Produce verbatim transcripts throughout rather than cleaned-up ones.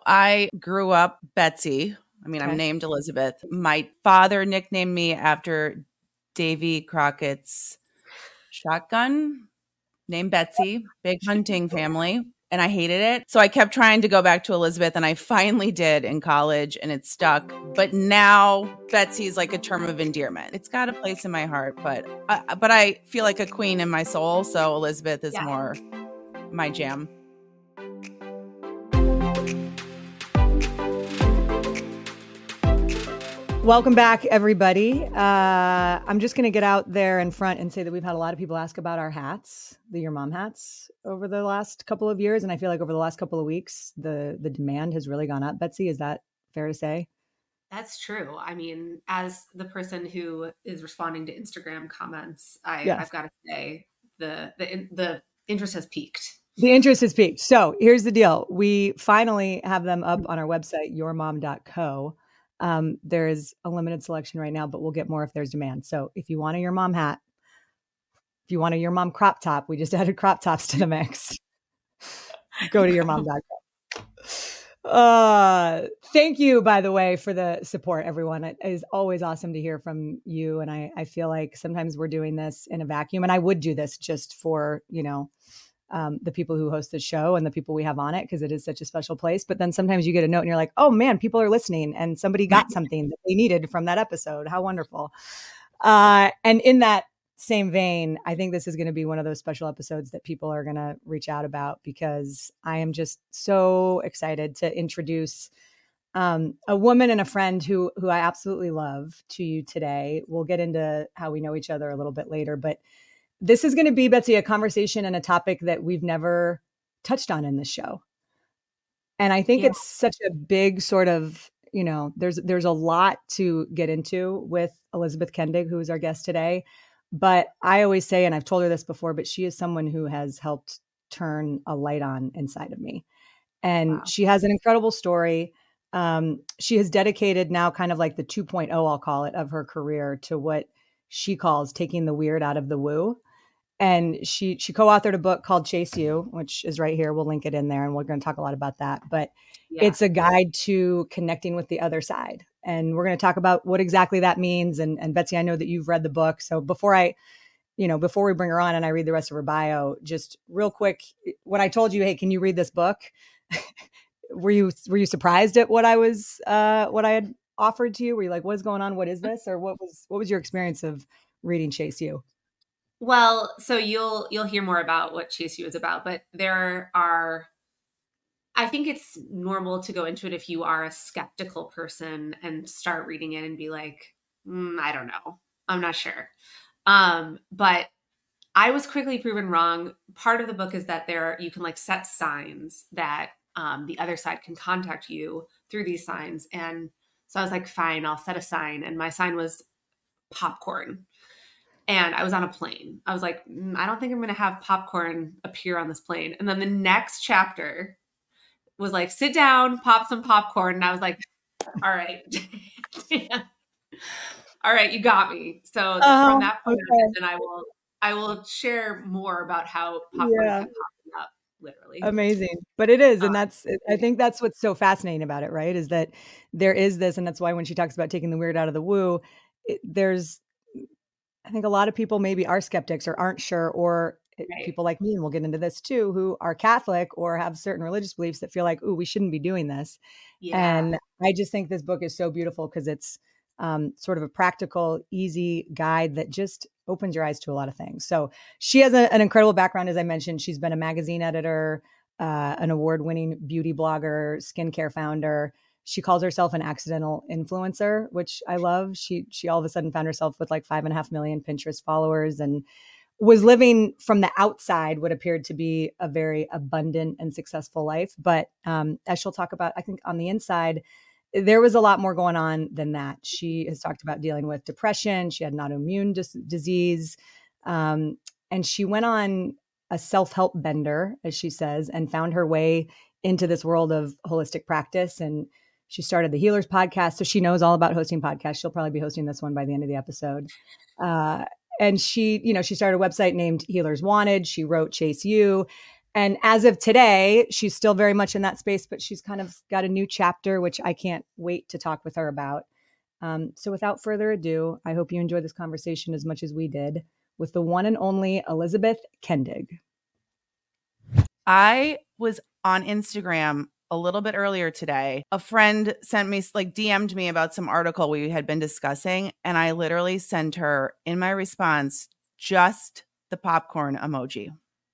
I grew up Betsy. I mean, okay. I'm named Elizabeth. My father nicknamed me after Davy Crockett's shotgun, named Betsy, big hunting family. And I hated it. So I kept trying to go back to Elizabeth, and I finally did in college, and it stuck. But now Betsy is like a term of endearment. It's got a place in my heart, but uh, but I feel like a queen in my soul. So Elizabeth is yeah. more my jam. Welcome back, everybody. Uh, I'm just going to get out there in front and say that we've had a lot of people ask about our hats, the Your Mom hats, over the last couple of years. And I feel like over the last couple of weeks, the the demand has really gone up. Betsy, is that fair to say? That's true. I mean, as the person who is responding to Instagram comments, I, yes. I've got to say the, the the interest has peaked. The interest has peaked. So here's the deal. We finally have them up on our website, your mom dot co. Um, there's a limited selection right now, but we'll get more if there's demand. So if you want a Your Mom hat, if you want a Your Mom crop top, we just added crop tops to the mix. Go to your mom dot co. Uh, thank you, by the way, for the support, everyone. It is always awesome to hear from you. And I, I feel like sometimes we're doing this in a vacuum, and I would do this just for, you know, Um, the people who host the show and the people we have on it, because it is such a special place. But then sometimes you get a note and you're like, oh man, people are listening and somebody got something that they needed from that episode. How wonderful. Uh, and in that same vein, I think this is going to be one of those special episodes that people are going to reach out about, because I am just so excited to introduce um, a woman and a friend who, who I absolutely love to you today. We'll get into how we know each other a little bit later, but this is going to be, Betsy, a conversation and a topic that we've never touched on in this show. And I think yeah. it's such a big sort of, you know, there's there's a lot to get into with Elizabeth Kendig, who is our guest today. But I always say, and I've told her this before, but she is someone who has helped turn a light on inside of me. And wow. she has an incredible story. Um, she has dedicated now kind of like the two point oh, I'll call it, of her career to what she calls taking the weird out of the woo. And she she co-authored a book called Chase You, which is right here. We'll link it in there, and we're going to talk a lot about that. But yeah. it's a guide to connecting with the other side. And we're going to talk about what exactly that means. And, and Betsy, I know that you've read the book. So before I, you know, before we bring her on and I read the rest of her bio, just real quick, when I told you, hey, can you read this book? were you were you surprised at what I was uh, what I had offered to you? Were you like, what's going on? What is this? Or what was what was your experience of reading Chase You? Well, so you'll you'll hear more about what Chase You is about, but there are, I think it's normal to go into it if you are a skeptical person and start reading it and be like, mm, I don't know, I'm not sure. Um, but I was quickly proven wrong. Part of the book is that there you can like set signs that um, the other side can contact you through these signs. And so I was like, fine, I'll set a sign. And my sign was popcorn. And I was on a plane. I was like, mm, I don't think I'm going to have popcorn appear on this plane. And then the next chapter was like, sit down, pop some popcorn. And I was like, all right. all right, you got me. So uh, from that point okay. on, then I will, I will share more about how popcorn yeah. can pop up, literally. Amazing. But it is. And that's, I think that's what's so fascinating about it, right? Is that there is this, and that's why when she talks about taking the weird out of the woo, it, there's, I think a lot of people maybe are skeptics or aren't sure, or right. people like me, and we'll get into this too, who are Catholic or have certain religious beliefs that feel like, ooh, we shouldn't be doing this. Yeah. And I just think this book is so beautiful because it's um, sort of a practical, easy guide that just opens your eyes to a lot of things. So she has a, an incredible background. As I mentioned, she's been a magazine editor, uh, an award-winning beauty blogger, skincare founder. She calls herself an accidental influencer, which I love. She she all of a sudden found herself with like five and a half million Pinterest followers and was living from the outside what appeared to be a very abundant and successful life. But um, as she'll talk about, I think on the inside, there was a lot more going on than that. She has talked about dealing with depression. She had an autoimmune dis- disease. Um, and she went on a self-help bender, as she says, and found her way into this world of holistic practice. And she started the Healers podcast. So she knows all about hosting podcasts. She'll probably be hosting this one by the end of the episode. Uh, and she, you know, she started a website named Healers Wanted. She wrote Chase You. And as of today, she's still very much in that space, but she's kind of got a new chapter, which I can't wait to talk with her about. Um, so without further ado, I hope you enjoyed this conversation as much as we did with the one and only Elizabeth Kendig. I was on Instagram a little bit earlier today. A friend sent me, like D M'd me about some article we had been discussing. And I literally sent her in my response, just the popcorn emoji.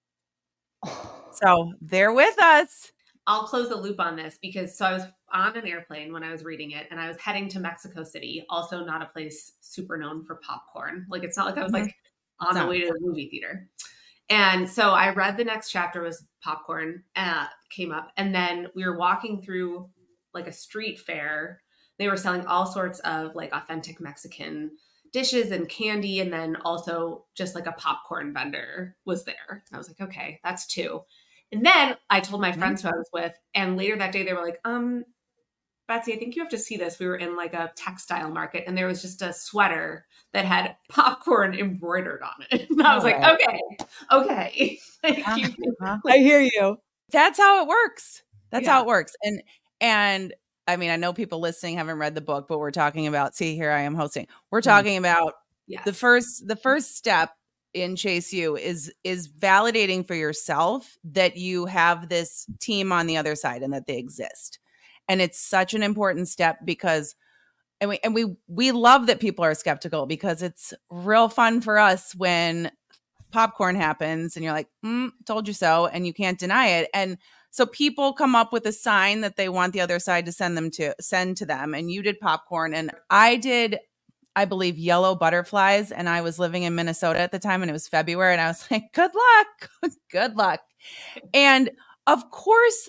So they're with us. I'll close the loop on this because so I was on an airplane when I was reading it and I was heading to Mexico City, also not a place super known for popcorn. Like it's not like I was like on the way to the movie theater. And so I read the next chapter was popcorn uh, came up. And then we were walking through like a street fair. They were selling all sorts of like authentic Mexican dishes and candy. And then also just like a popcorn vendor was there. I was like, okay, that's two. And then I told my friends who I was with, and later that day they were like, um, Betsy, I think you have to see this. We were in like a textile market and there was just a sweater that had popcorn embroidered on it. And I was like, okay, okay. Thank you. I hear you. That's how it works. That's Yeah. how it works. And, and I mean, I know people listening haven't read the book, but we're talking about, see, here I am hosting. We're talking about Yes. the first, the first step in Chase U is, is validating for yourself that you have this team on the other side and that they exist. And it's such an important step because, and we, and we, we love that people are skeptical because it's real fun for us when popcorn happens and you're like, mm, told you so. And you can't deny it. And so people come up with a sign that they want the other side to send them to send to them. And you did popcorn and I did, I believe, yellow butterflies. And I was living in Minnesota at the time and it was February. And I was like, good luck, good luck. And of course,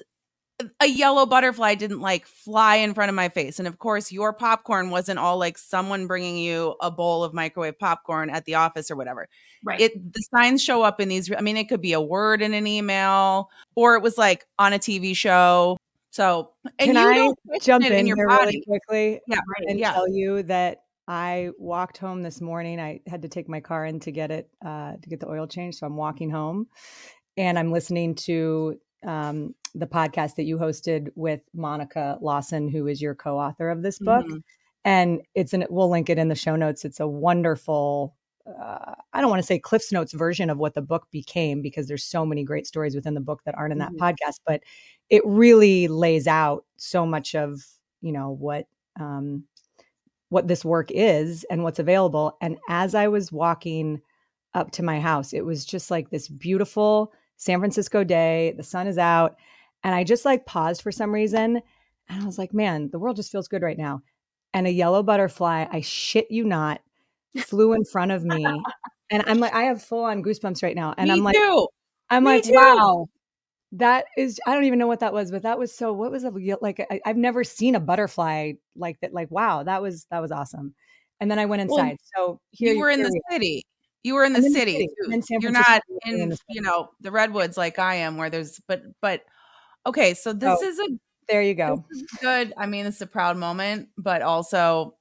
a yellow butterfly didn't like fly in front of my face. And of course, your popcorn wasn't all like someone bringing you a bowl of microwave popcorn at the office or whatever. Right. It, the signs show up in these. I mean, it could be a word in an email or it was like on a T V show. So, and Can you I don't jump in, in in your here body. really quickly Yeah, right. and yeah. tell you that I walked home this morning. I had to take my car in to get it, uh, to get the oil change. So I'm walking home and I'm listening to um, the podcast that you hosted with Monica Lawson, who is your co-author of this book. Mm-hmm. And it's an, we'll link it in the show notes. It's a wonderful, uh, I don't want to say Cliff's Notes version of what the book became, because there's so many great stories within the book that aren't in that Mm-hmm. podcast, but it really lays out so much of, you know, what, um, what this work is and what's available. And as I was walking up to my house, it was just like this beautiful San Francisco day. The sun is out. And I just like paused for some reason. And I was like, man, the world just feels good right now. And a yellow butterfly, I shit you not, flew in front of me. And I'm like, I have full on goosebumps right now. And Me I'm like, too. I'm Me like, too. wow, that is, I don't even know what that was, but that was so, what was it? Like, I, I've never seen a butterfly like that. Like, wow, that was, that was awesome. And then I went inside. Well, so here you were in here the we- city. You were in the I'm in the city. city. too. I'm in San You're Francisco, not I'm in in, the city. you know, the redwoods like I am, where there's, but, but, okay. So this Oh, is a there you go. this is good. I mean, it's a proud moment, but also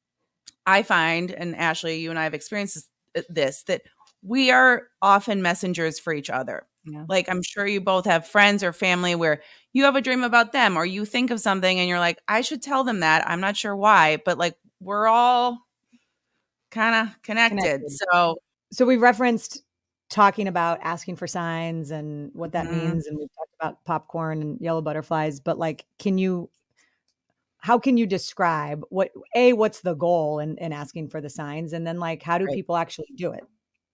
I find, and Ashley, you and I have experienced this, this that we are often messengers for each other. Yeah. Like, I'm sure you both have friends or family where you have a dream about them or you think of something and you're like, I should tell them that. I'm not sure why, but like, we're all kind of connected. Connected. So, So we referenced talking about asking for signs and what that Mhm. means. And we've talked about popcorn and yellow butterflies, but like, can you, how can you describe what, A, what's the goal in, in asking for the signs? And then like, how do Right. people actually do it?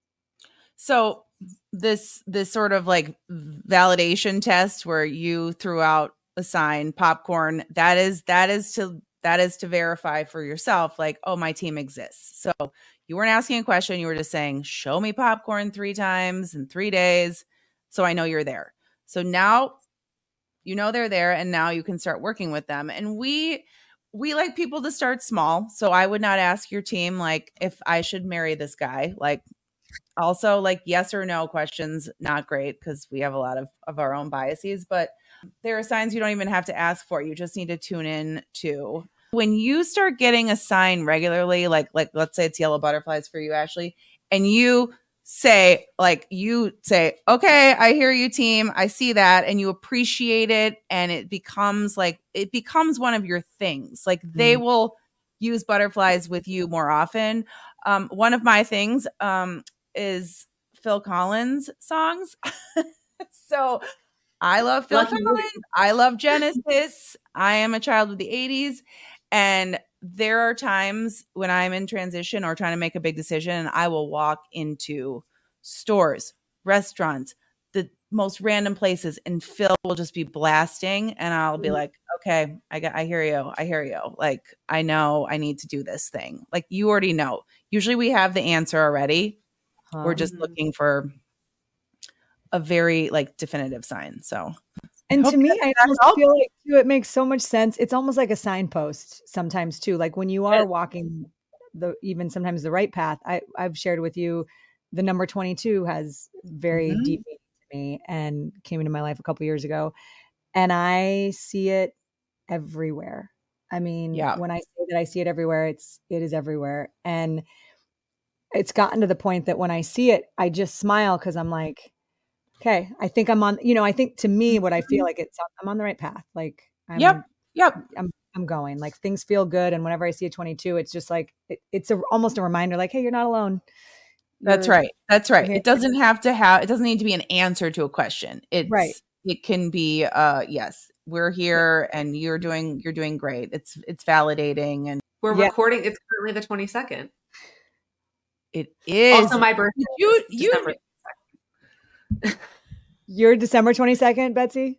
so this, this sort of like validation test where you threw out a sign, popcorn, that is, that is to, that is to verify for yourself, like, oh, my team exists. So you weren't asking a question. You were just saying, show me popcorn three times in three days. So I know you're there. So now you know they're there and now you can start working with them. And we, we like people to start small. So I would not ask your team, like, if I should marry this guy. Like, also, like, yes or no questions, not great because we have a lot of, of our own biases, but there are signs you don't even have to ask for. You just need to tune in to. When you start getting a sign regularly, like, like let's say it's yellow butterflies for you, Ashley, and you say, like, you say, okay, I hear you, team. I see that. And you appreciate it. And it becomes like, it becomes one of your things. Like they Mm. will use butterflies with you more often. Um, one of my things um, is Phil Collins songs. So I love Phil Lucky Collins. you. I love Genesis. I am a child of the eighties. And there are times when I'm in transition or trying to make a big decision, and I will walk into stores, restaurants, the most random places, and Phil will just be blasting. And I'll be like, okay, I got, I hear you. I hear you. Like, I know I need to do this thing. Like, you already know. Usually we have the answer already. Huh. We're just looking for a very like definitive sign. So, and I to me, that, I almost feel like too, it makes so much sense. It's almost like a signpost sometimes too. Like when you are it, walking the, even sometimes the right path, I I've shared with you, the number twenty-two has very mm-hmm. deep meaning to me and came into my life a couple years ago. And I see it everywhere. I mean, yeah. when I say that I see it everywhere, it's, it is everywhere. And it's gotten to the point that when I see it, I just smile. Cause I'm like, okay, I think I'm on, you know, I think to me, what I feel like it's, I'm on the right path. Like I'm, Yep. Yep. I'm, I'm going, like things feel good. And whenever I see a twenty-two, it's just like, it, it's a, almost a reminder like, hey, you're not alone. You're, That's right. That's right. okay. It doesn't have to have, it doesn't need to be an answer to a question. It's, right. It can be, uh, yes, we're here and you're doing, you're doing great. It's, it's validating. And we're yeah. recording. It's currently the twenty-second. It is. Also my birthday. You, you, You're December twenty-second, Betsy?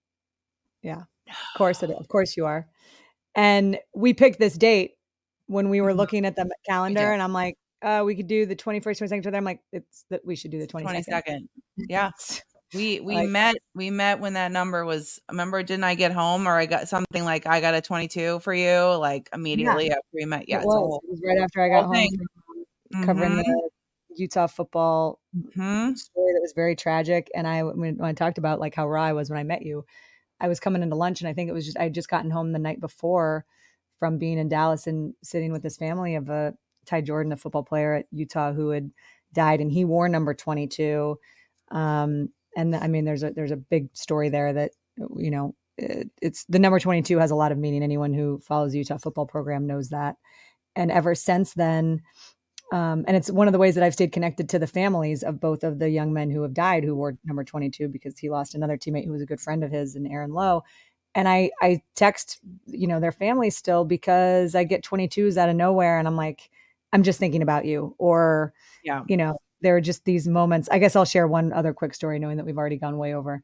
Yeah, of course it is. Of course you are. And we picked this date when we were looking at the calendar, and I'm like, uh, we could do the twenty-first, twenty-second, twenty-third. I'm like, it's that we should do the twenty-second. twenty-second. Yeah. We we like, met we met when that number was, remember, didn't I get home or I got something like I got a twenty-two for you like immediately yeah. after we met. Yeah, it was. Whole, it was right after I got home thing. from covering mm-hmm. the Utah football mm-hmm. story that was very tragic. And I when, when I talked about like how raw I was when I met you, I was coming into lunch and I think it was just I had just gotten home the night before from being in Dallas and sitting with this family of a Ty Jordan, a football player at Utah who had died, and he wore number twenty-two. Um, And I mean, there's a there's a big story there that, you know, it, it's the number twenty-two has a lot of meaning. Anyone who follows the Utah football program knows that. And ever since then, um, and it's one of the ways that I've stayed connected to the families of both of the young men who have died who wore number twenty-two, because he lost another teammate who was a good friend of his, and Aaron Lowe. And I I text, you know, their families still because I get twenty-twos out of nowhere, and I'm like, I'm just thinking about you, or yeah, you know. There are just these moments. I guess I'll share one other quick story, knowing that we've already gone way over.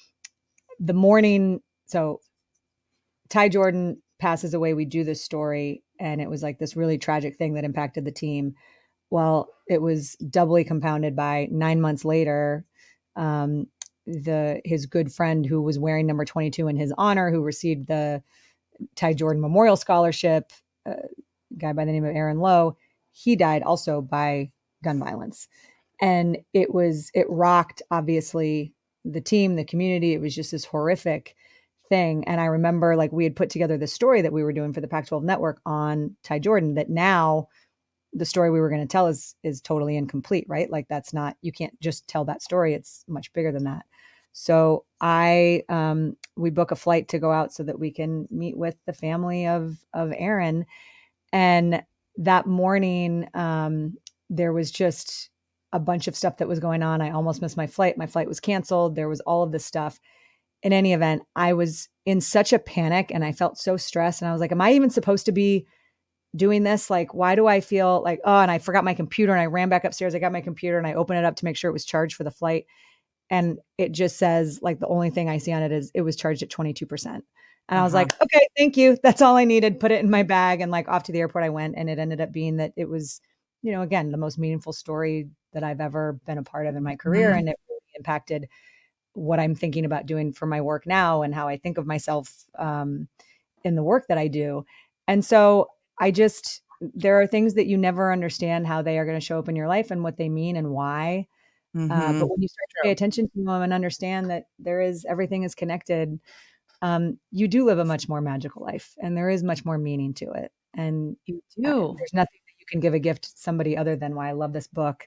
The morning, so Ty Jordan passes away. We do this story, and it was like this really tragic thing that impacted the team. Well, it was doubly compounded by nine months later, um, the his good friend who was wearing number twenty-two in his honor, who received the Ty Jordan Memorial Scholarship, a guy by the name of Aaron Lowe, he died also by gun violence. And it was, it rocked, obviously, the team, the community. It was just this horrific thing. And I remember like we had put together this story that we were doing for the Pac twelve network on Ty Jordan, that now the story we were going to tell is, is totally incomplete, right? Like that's not, you can't just tell that story. It's much bigger than that. So I, um, we book a flight to go out so that we can meet with the family of, of Aaron. And that morning, um, there was just a bunch of stuff that was going on. I almost missed my flight. My flight was canceled. There was all of this stuff. In any event, I was in such a panic and I felt so stressed. And I was like, am I even supposed to be doing this? Like, why do I feel like, oh, and I forgot my computer and I ran back upstairs. I got my computer and I opened it up to make sure it was charged for the flight. And it just says like, the only thing I see on it is it was charged at twenty-two percent. And uh-huh. I was like, okay, thank you. That's all I needed. Put it in my bag. And like off to the airport I went, and it ended up being that it was, you know, again, the most meaningful story that I've ever been a part of in my career. Mm-hmm. And it really impacted what I'm thinking about doing for my work now and how I think of myself um, in the work that I do. And so I just, there are things that you never understand how they are going to show up in your life and what they mean and why. Mm-hmm. Uh, but when you start to pay attention to them and understand that there is, everything is connected, um, you do live a much more magical life, and there is much more meaning to it. And you do. Uh, there's nothing that you can give a gift to somebody other than why I love this book.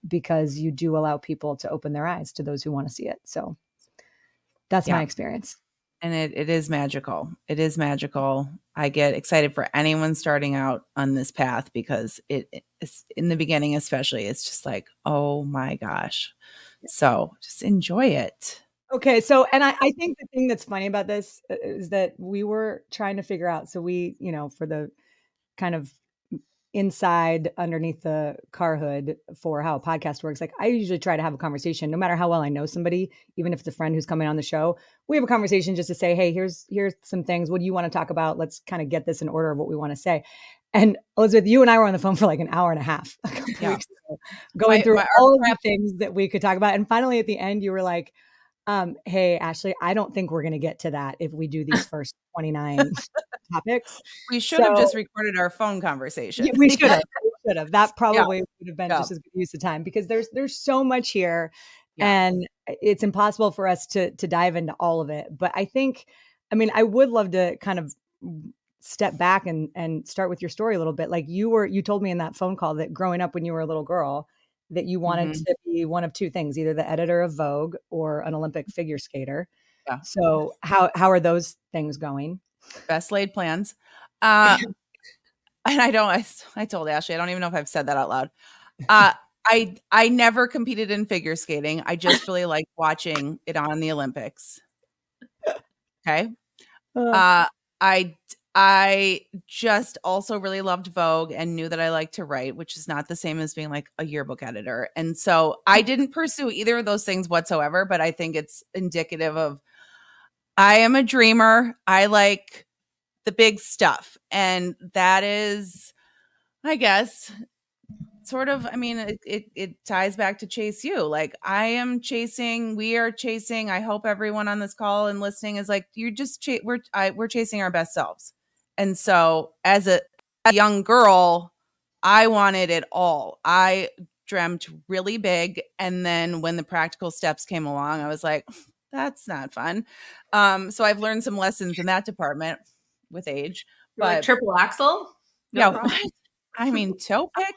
because you do allow people to open their eyes to those who want to see it. So that's Yeah. my experience. And it, it is magical. It is magical. I get excited for anyone starting out on this path because it is in the beginning, especially, it's just like, oh my gosh. So just enjoy it. Okay. So, and I, I think the thing that's funny about this is that we were trying to figure out, so we, you know, for the kind of inside underneath the car hood for how a podcast works, like I usually try to have a conversation, no matter how well I know somebody, even if it's a friend who's coming on the show, we have a conversation just to say, hey, here's, here's some things. What do you want to talk about? Let's kind of get this in order of what we want to say. And Elizabeth, you and I were on the phone for like an hour and a half a couple Yeah. weeks ago, going My- through my- all our of the prep- things that we could talk about. And finally at the end, you were like, um, hey, Ashley, I don't think we're going to get to that if we do these first twenty-nine topics. We should have So- just recorded our phone conversation. Yeah, we should have. We should have. That probably would have been Yeah. just as good use of time because there's there's so much here, Yeah. and it's impossible for us to to dive into all of it. But I think, I mean, I would love to kind of step back and and start with your story a little bit. Like you were, you told me in that phone call that growing up when you were a little girl, that you wanted Mhm. to be one of two things, either the editor of Vogue or an Olympic figure skater. Yeah. So how how are those things going? Best laid plans. Uh, and I don't, I, I told Ashley, I don't even know if I've said that out loud. Uh, I, I never competed in figure skating. I just really liked watching it on the Olympics. Okay. Uh, Uh, I, I just also really loved Vogue and knew that I liked to write, which is not the same as being like a yearbook editor. And so I didn't pursue either of those things whatsoever, but I think it's indicative of, I am a dreamer. I like the big stuff. And that is, I guess, sort of, I mean, it, it, it ties back to Chase You. Like I am chasing, we are chasing, I hope everyone on this call and listening is like, you're just, ch- we're, I, we're chasing our best selves. And so as a, a young girl, I wanted it all. I dreamt really big. And then when the practical steps came along, I was like, that's not fun. Um, so I've learned some lessons in that department with age. You're like But triple axel? yeah, problem. what? I mean, toe pick.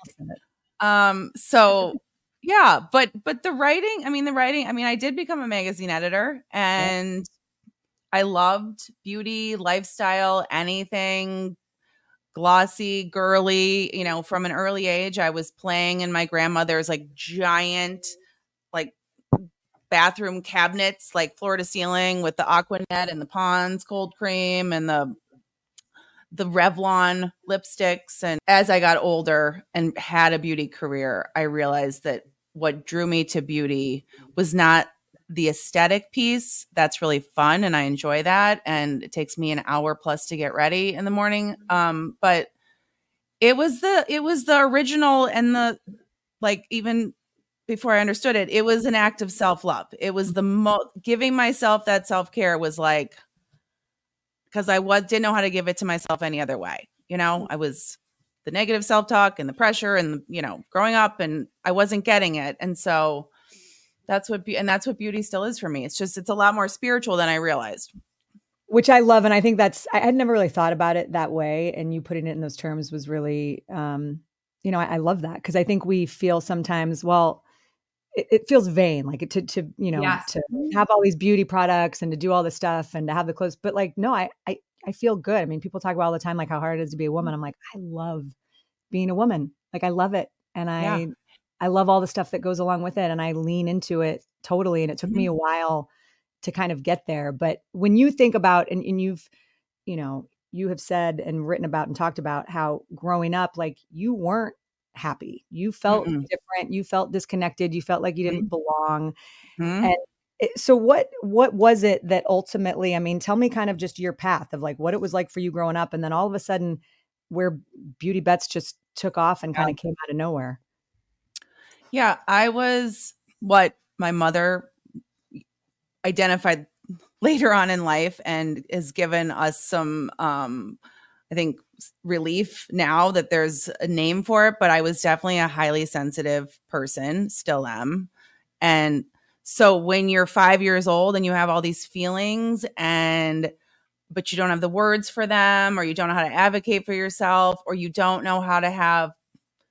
Um, so yeah, but but the writing, I mean, the writing, I mean, I did become a magazine editor and I loved beauty, lifestyle, anything glossy, girly, you know, from an early age. I was playing in my grandmother's like giant, like bathroom cabinets, like floor to ceiling with the Aquanet and the Pond's cold cream and the the Revlon lipsticks. And as I got older and had a beauty career, I realized that what drew me to beauty was not the aesthetic piece. That's really fun and I enjoy that. And it takes me an hour plus to get ready in the morning. Um, but it was the, it was the original and the, like, even before I understood it, it was an act of self-love. It was the mo- giving myself that self-care was like, because I was didn't know how to give it to myself any other way. You know, I was the negative self-talk and the pressure and, you know, growing up and I wasn't getting it. And so that's what, be- and that's what beauty still is for me. It's just, it's a lot more spiritual than I realized. Which I love. And I think that's, I had never really thought about it that way. And you putting it in those terms was really, um, you know, I, I love that because I think we feel sometimes, well, it, it feels vain, like to, to, you know, Yes. to have all these beauty products and to do all this stuff and to have the clothes, but like, no, I, I, I feel good. I mean, people talk about all the time, like how hard it is to be a woman. I'm like, I love being a woman. Like, I love it. And I, Yeah. I love all the stuff that goes along with it. And I lean into it totally. And it took Mm-hmm. me a while to kind of get there. But when you think about, and, and you've, you know, you have said and written about and talked about how growing up, like you weren't happy. You felt Mm-mm. different. You felt disconnected. You felt like you didn't belong. Mhm. And it, so what, what was it that ultimately, I mean, tell me kind of just your path of like what it was like for you growing up. And then all of a sudden where Beauty Bets just took off and kind Yeah. of came out of nowhere. Yeah, I was what my mother identified later on in life and has given us some, um, I think, relief now that there's a name for it. But I was definitely a highly sensitive person, still am. And so when you're five years old and you have all these feelings and but you don't have the words for them, or you don't know how to advocate for yourself, or you don't know how to have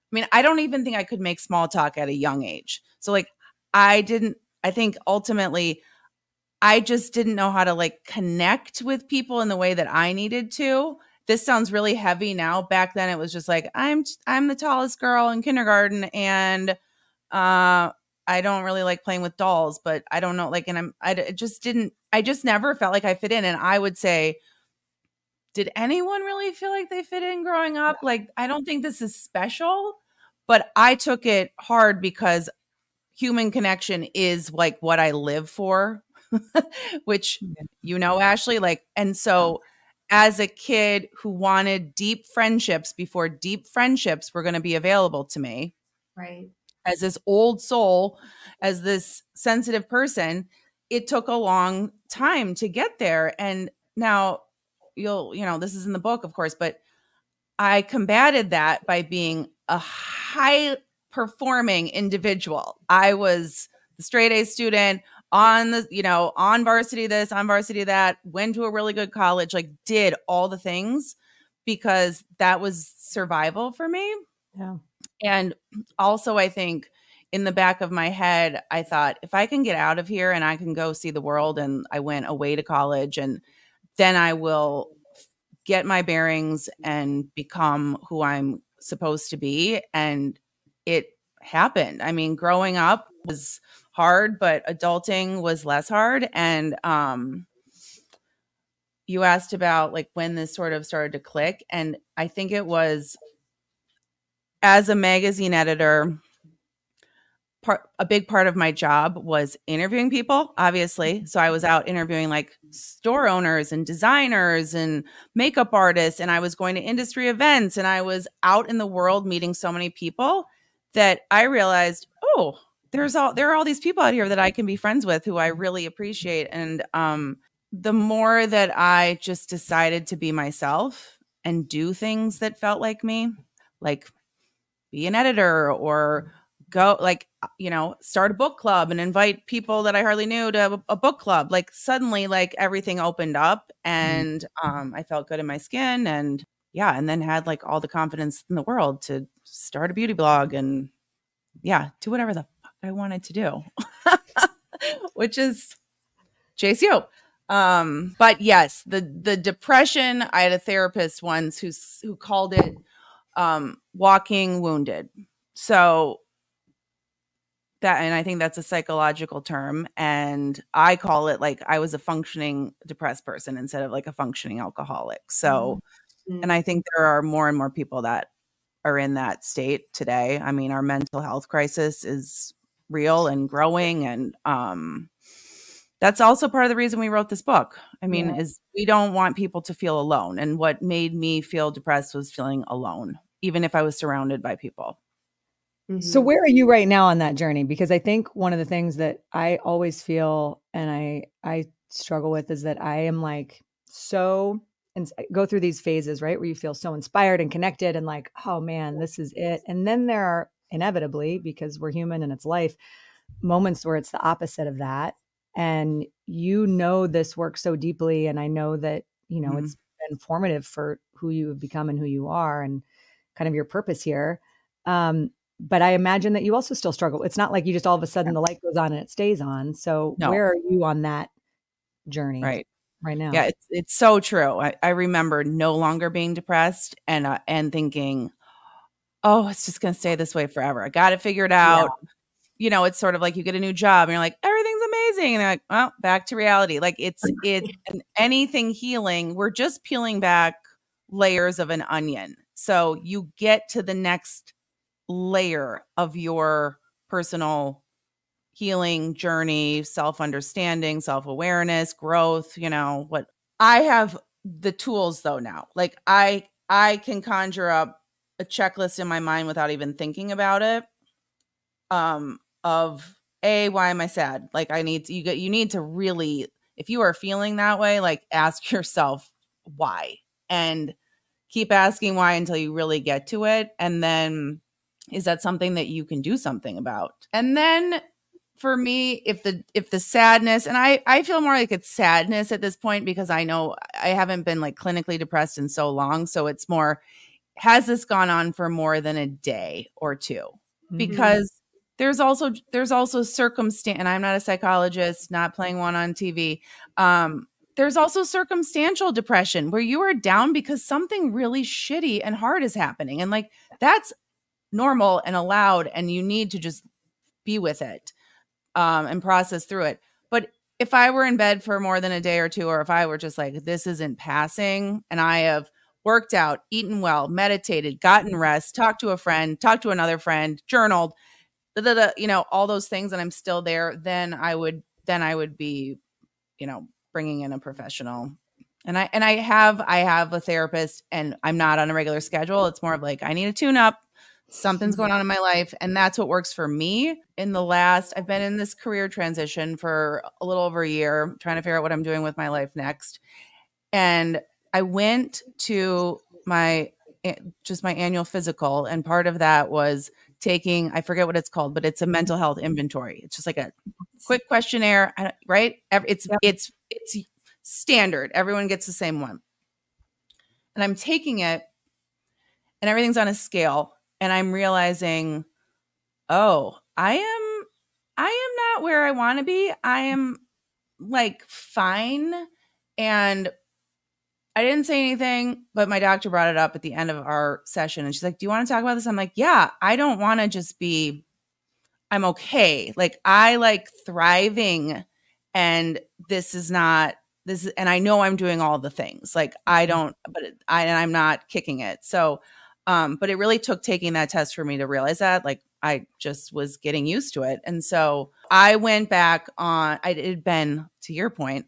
mean, I don't even think I could make small talk at a young age. So like, I didn't, I think ultimately I just didn't know how to like connect with people in the way that I needed to. This sounds really heavy now. Back then it was just like, I'm, I'm the tallest girl in kindergarten, and uh, I don't really like playing with dolls, but I don't know, like, and I'm, I it just didn't, I just never felt like I fit in. And I would say, did anyone really feel like they fit in growing up? Like, I don't think this is special, but I took it hard because human connection is like what I live for, which, you know, Ashley, like, and so as a kid who wanted deep friendships before deep friendships were going to be available to me, right, as this old soul, as this sensitive person, it took a long time to get there. And now you'll, you know, this is in the book, of course, but I combated that by being a high performing individual. I was the straight A student on the, you know, on varsity this, on varsity that, went to a really good college, like did all the things because that was survival for me. Yeah. And also I think in the back of my head, I thought if I can get out of here and I can go see the world, and I went away to college, and then I will get my bearings and become who I'm supposed to be. And it happened. I mean, growing up was hard, but adulting was less hard. And um, you asked about like when this sort of started to click. And I think it was as a magazine editor, part, a big part of my job was interviewing people, obviously. So I was out interviewing like store owners and designers and makeup artists, and I was going to industry events, and I was out in the world meeting so many people that I realized, oh, there's all, there are all these people out here that I can be friends with who I really appreciate. And um, the more that I just decided to be myself and do things that felt like me, like be an editor or go like, you know, start a book club and invite people that I hardly knew to a, a book club. Like suddenly, like everything opened up, and um, I felt good in my skin, and yeah. And then had like all the confidence in the world to start a beauty blog and yeah, do whatever the fuck I wanted to do, which is chase you. Um, but yes, the, the depression, I had a therapist once who, who called it um, walking wounded. So that, and I think that's a psychological term. And I call it like I was a functioning depressed person instead of like a functioning alcoholic. So, mm-hmm. And I think there are more and more people that are in that state today. I mean, our mental health crisis is real and growing. And um, that's also part of the reason we wrote this book. I mean, yeah. is we don't want people to feel alone. And what made me feel depressed was feeling alone, even if I was surrounded by people. Mm-hmm. So where are you right now on that journey? Because I think one of the things that I always feel and I I struggle with is that I am like so and go through these phases, right? Where you feel so inspired and connected and like, oh man, this is it. And then there are inevitably, because we're human and it's life, moments where it's the opposite of that. And you know this work so deeply. And I know that, you know, mm-hmm. it's been formative for who you have become and who you are and kind of your purpose here. Um, but I imagine that you also still struggle. It's not like you just all of a sudden the light goes on and it stays on. So no. Where are you on that journey right, right now? Yeah, it's it's so true. I, I remember no longer being depressed and uh, and thinking, oh, it's just going to stay this way forever. I got it figured out. Yeah. You know, it's sort of like you get a new job and you're like, everything's amazing. And they're like, well, back to reality. Like it's, it's anything healing. We're just peeling back layers of an onion. So you get to the next layer of your personal healing journey, self-understanding, self-awareness, growth, you know, what I have the tools though now. Like I, I can conjure up a checklist in my mind without even thinking about it. Um, of a, why am I sad? Like I need to, you get, you need to really, if you are feeling that way, like ask yourself why and keep asking why until you really get to it. And then is that something that you can do something about? And then for me, if the, if the sadness, and I, I feel more like it's sadness at this point because I know I haven't been like clinically depressed in so long. So it's more, has this gone on for more than a day or two? Mm-hmm. Because there's also there's also circumstance, and I'm not a psychologist, not playing one on T V. Um, there's also circumstantial depression where you are down because something really shitty and hard is happening. And like, that's normal and allowed, and you need to just be with it um, and process through it. But if I were in bed for more than a day or two, or if I were just like, this isn't passing, and I have worked out, eaten well, meditated, gotten rest, talked to a friend, talked to another friend, journaled, da, da, da, you know, all those things, and I'm still there, then I would, then I would be, you know, bringing in a professional. And I, and I have, I have a therapist, and I'm not on a regular schedule. It's more of like, I need a tune up. Something's going on in my life. And that's what works for me. In the last, I've been in this career transition for a little over a year, trying to figure out what I'm doing with my life next. And I went to my, just my annual physical. And part of that was taking, I forget what it's called, but it's a mental health inventory. It's just like a quick questionnaire, right? It's, yep. it's, it's standard. Everyone gets the same one. And I'm taking it, and everything's on a scale. And I'm realizing, oh, I am, I am not where I want to be. I am like fine. And I didn't say anything, but my doctor brought it up at the end of our session. And she's like, do you want to talk about this? I'm like, yeah, I don't want to just be, I'm okay. Like, I like thriving, and this is not, this is, and I know I'm doing all the things. Like, I don't, but it, I, and I'm not kicking it. So, um, but it really took taking that test for me to realize that, like, I just was getting used to it. And so I went back on, it had been, to your point,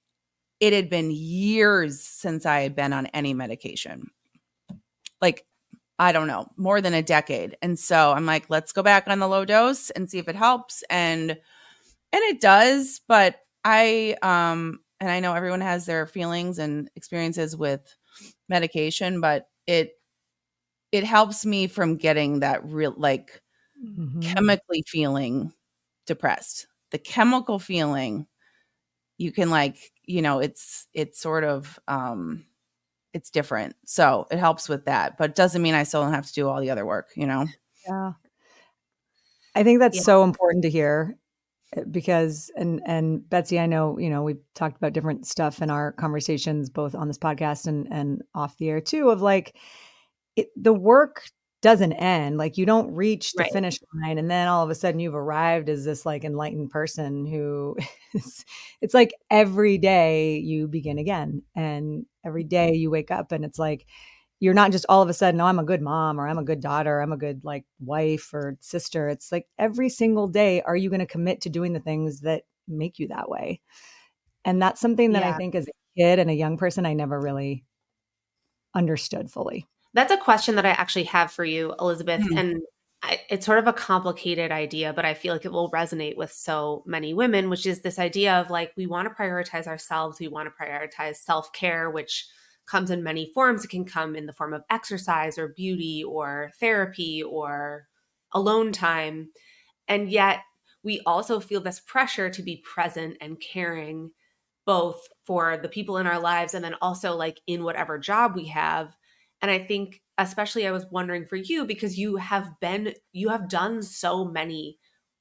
it had been years since I had been on any medication. Like, I don't know, more than a decade. And so I'm like, let's go back on the low dose and see if it helps. And, and it does, but I, um, and I know everyone has their feelings and experiences with medication, but it, it helps me from getting that real, like, mm-hmm. chemically feeling depressed. The chemical feeling, you can, like, you know, it's, it's sort of, um, it's different. So it helps with that, but it doesn't mean I still don't have to do all the other work, you know? Yeah. I think that's yeah. so important to hear, because, and, and Betsy, I know, you know, we've talked about different stuff in our conversations, both on this podcast and, and off the air too, of like, it, the work doesn't end. Like, you don't reach the right. finish line, and then all of a sudden you've arrived as this like enlightened person who is, it's like every day you begin again, and every day you wake up, and it's like, you're not just all of a sudden, oh, I'm a good mom, or I'm a good daughter, I'm a good like wife or sister. It's like every single day, are you going to commit to doing the things that make you that way? And that's something that yeah. I think as a kid and a young person, I never really understood fully. That's a question that I actually have for you, Elizabeth. Mm-hmm. And I, it's sort of a complicated idea, but I feel like it will resonate with so many women, which is this idea of like, we want to prioritize ourselves. We want to prioritize self-care, which comes in many forms. It can come in the form of exercise or beauty or therapy or alone time. And yet we also feel this pressure to be present and caring, both for the people in our lives and then also like in whatever job we have. And I think especially I was wondering for you, because you have been, you have done so many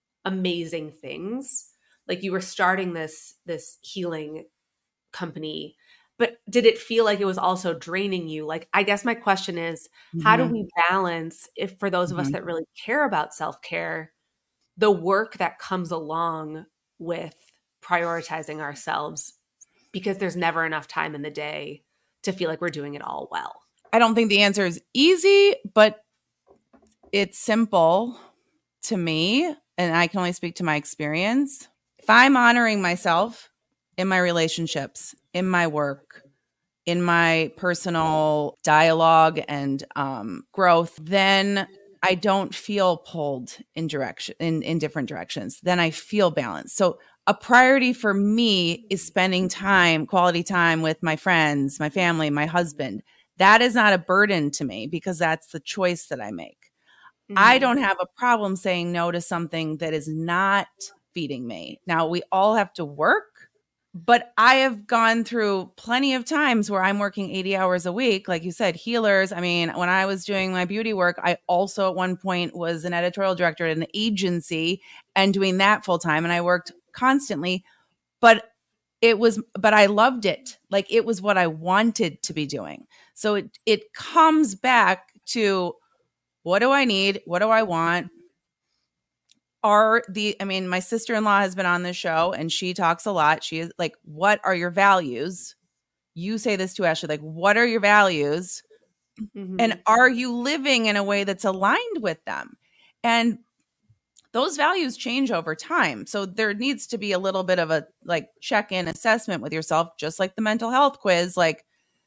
amazing things. Like, you were starting this, this healing company, but did it feel like it was also draining you? Like, I guess my question is, mm-hmm. how do we balance, if for those of mm-hmm. us that really care about self-care, the work that comes along with prioritizing ourselves, because there's never enough time in the day to feel like we're doing it all well? I don't think the answer is easy, but it's simple to me, and I can only speak to my experience. If I'm honoring myself in my relationships, in my work, in my personal dialogue and um, growth, then I don't feel pulled in direction in, in different directions. Then I feel balanced. So a priority for me is spending time, quality time with my friends, my family, my husband. That is not a burden to me, because that's the choice that I make. Mm-hmm. I don't have a problem saying no to something that is not feeding me. Now, we all have to work but I have gone through plenty of times where I'm working eighty hours a week. Like you said, healers. I mean, when I was doing my beauty work, I also at one point was an editorial director at an agency and doing that full time. And I worked constantly, but it was, but I loved it. Like it was what I wanted to be doing. So it, it comes back to, what do I need? What do I want? Are the, I mean, my sister-in-law has been on this show and she talks a lot. She is like, what are your values? You say this to Ashley, like, what are your values? Mm-hmm. And are you living in a way that's aligned with them? And those values change over time. So there needs to be a little bit of a like check-in assessment with yourself, just like the mental health quiz. Like,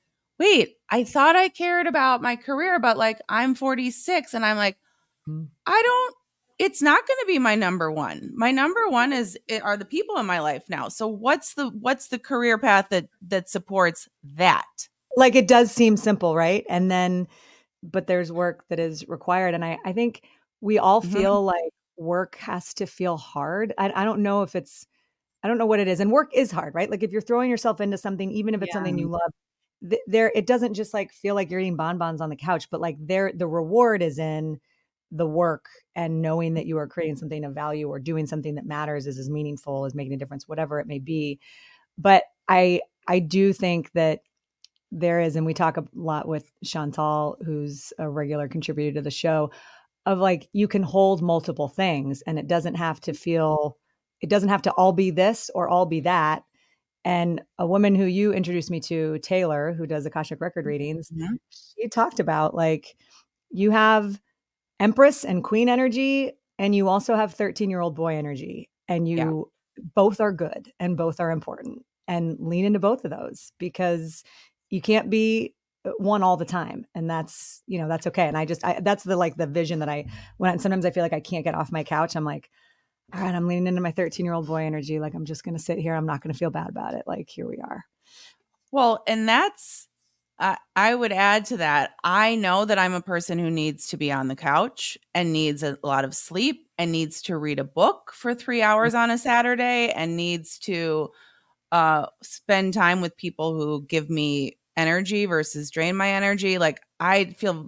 wait, I thought I cared about my career, but like I'm forty-six and I'm like, mm. I don't, it's not going to be my number one. My number one is are the people in my life now. So what's the what's the career path that that supports that? Like it does seem simple, right? And then, but there's work that is required. And I, I think we all feel mm-hmm. like work has to feel hard. I, I don't know if it's, I don't know what it is. And work is hard, right? Like if you're throwing yourself into something, even if it's yeah. something you love, th- there, it doesn't just like feel like you're eating bonbons on the couch, but like there, the reward is in the work and knowing that you are creating something of value or doing something that matters, is as meaningful, is making a difference, whatever it may be. But I, I do think that there is, and we talk a lot with Chantal, who's a regular contributor to the show, of like, you can hold multiple things and it doesn't have to feel, it doesn't have to all be this or all be that. And a woman who you introduced me to, Taylor, who does Akashic record readings, mm-hmm. she talked about like, you have Empress and Queen energy, and you also have thirteen year old boy energy, and you yeah. both are good and both are important, and lean into both of those because you can't be one all the time. And that's, you know, that's okay. And I just, I, that's the, like the vision that I, when I, sometimes I feel like I can't get off my couch. I'm like, all right, I'm leaning into my thirteen year old boy energy. Like, I'm just going to sit here. I'm not going to feel bad about it. Like, here we are. Well, and that's, Uh, I would add to that. I know that I'm a person who needs to be on the couch and needs a lot of sleep and needs to read a book for three hours on a Saturday and needs to uh, spend time with people who give me energy versus drain my energy. Like I feel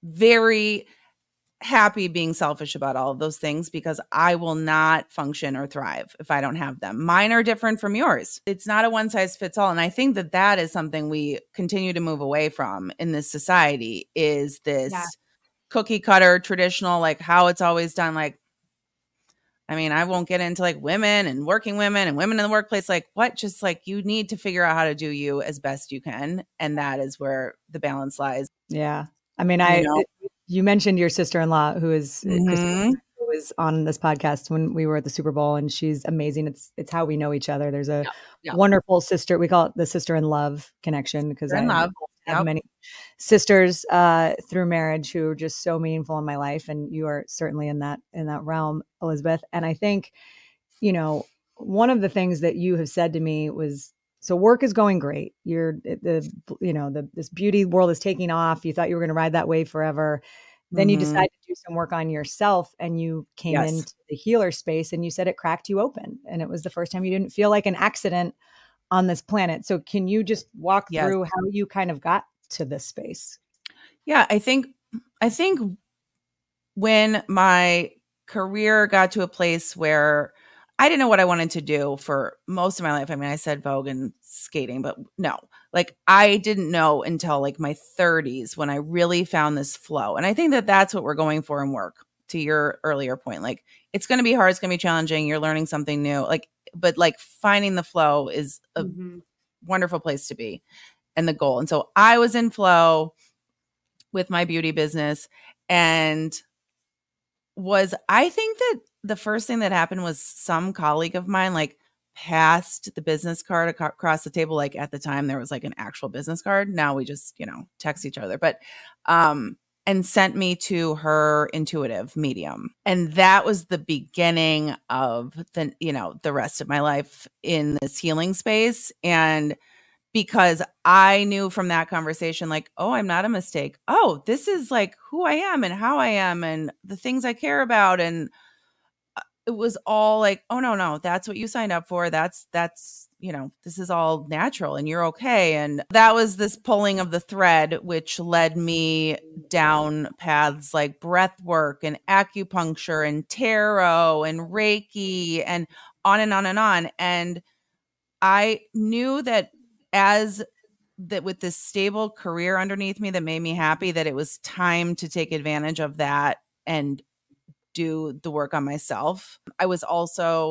very happy being selfish about all of those things because I will not function or thrive if I don't have them. Mine are different from yours. It's not a one size fits all. And I think that that is something we continue to move away from in this society, is this yeah. cookie cutter traditional, like how it's always done. Like, I mean, I won't get into like women and working women and women in the workplace. Like what? Just like you need to figure out how to do you as best you can. And that is where the balance lies. Yeah. I mean, I, you know? You mentioned your sister-in-law who is mm-hmm. who was on this podcast when we were at the Super Bowl, and she's amazing. It's it's how we know each other. There's a yeah, yeah. wonderful sister. We call it the sister in love connection because I love. have yep. many sisters uh, through marriage who are just so meaningful in my life, and you are certainly in that in that realm, Elizabeth. And I think, you know, one of the things that you have said to me was, so work is going great. You're the, you know, the, this beauty world is taking off. You thought you were going to ride that wave forever. Then mm-hmm. you decided to do some work on yourself and you came yes. into the healer space and you said it cracked you open. And it was the first time you didn't feel like an accident on this planet. So can you just walk yes. through how you kind of got to this space? Yeah, I think, I think when my career got to a place where I didn't know what I wanted to do for most of my life. I mean, I said Vogue and skating, but no, like I didn't know until like my thirties when I really found this flow. And I think that that's what we're going for in work, to your earlier point. Like it's going to be hard. It's going to be challenging. You're learning something new, like, but like finding the flow is a mm-hmm. wonderful place to be and the goal. And so I was in flow with my beauty business, and was, I think that the first thing that happened was some colleague of mine like passed the business card ac- across the table. Like at the time there was like an actual business card. Now we just, you know, text each other, but, um, and sent me to her intuitive medium. And that was the beginning of the, you know, the rest of my life in this healing space. And because I knew from that conversation, like, oh, I'm not a mistake. Oh, this is like who I am and how I am and the things I care about. And it was all like, oh, no, no, that's what you signed up for. That's, that's, you know, this is all natural and you're okay. And that was this pulling of the thread, which led me down paths like breath work and acupuncture and tarot and Reiki and on and on and on. And I knew that as that with this stable career underneath me that made me happy, that it was time to take advantage of that and do the work on myself. I was also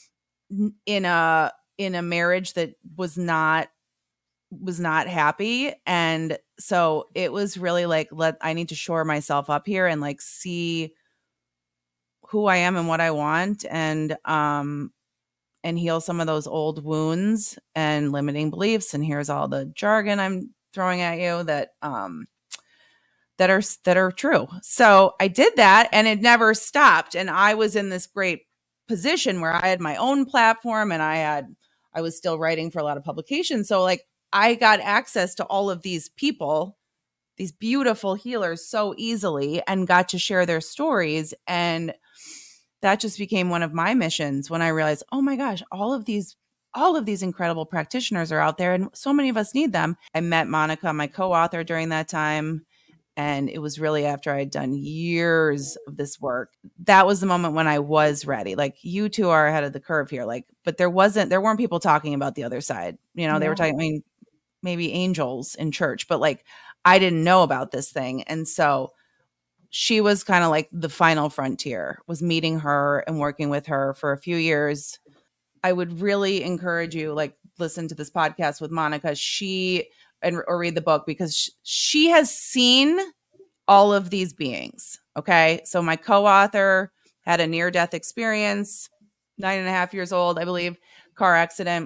in a in a marriage that was not was not happy, and so it was really like, let I need to shore myself up here and like see who I am and what I want, and um and heal some of those old wounds and limiting beliefs. And here's all the jargon I'm throwing at you that um that are that are true. So I did that, and it never stopped. And I was in this great position where I had my own platform, and I had I was still writing for a lot of publications. So like I got access to all of these people, these beautiful healers, so easily, and got to share their stories. And that just became one of my missions when I realized, oh my gosh, all of these all of these incredible practitioners are out there, and so many of us need them. I met Monica, my co-author, during that time. And it was really after I'd done years of this work. That was the moment when I was ready. Like, you two are ahead of the curve here. Like, but there wasn't, there weren't people talking about the other side. You know, they Yeah. were talking, I mean, maybe angels in church, but like, I didn't know about this thing. And so she was kind of like the final frontier, was meeting her and working with her for a few years. I would really encourage you, like, listen to this podcast with Monica. She, and or read the book, because she has seen all of these beings. Okay. So my co-author had a near-death experience, nine and a half years old, I believe, car accident.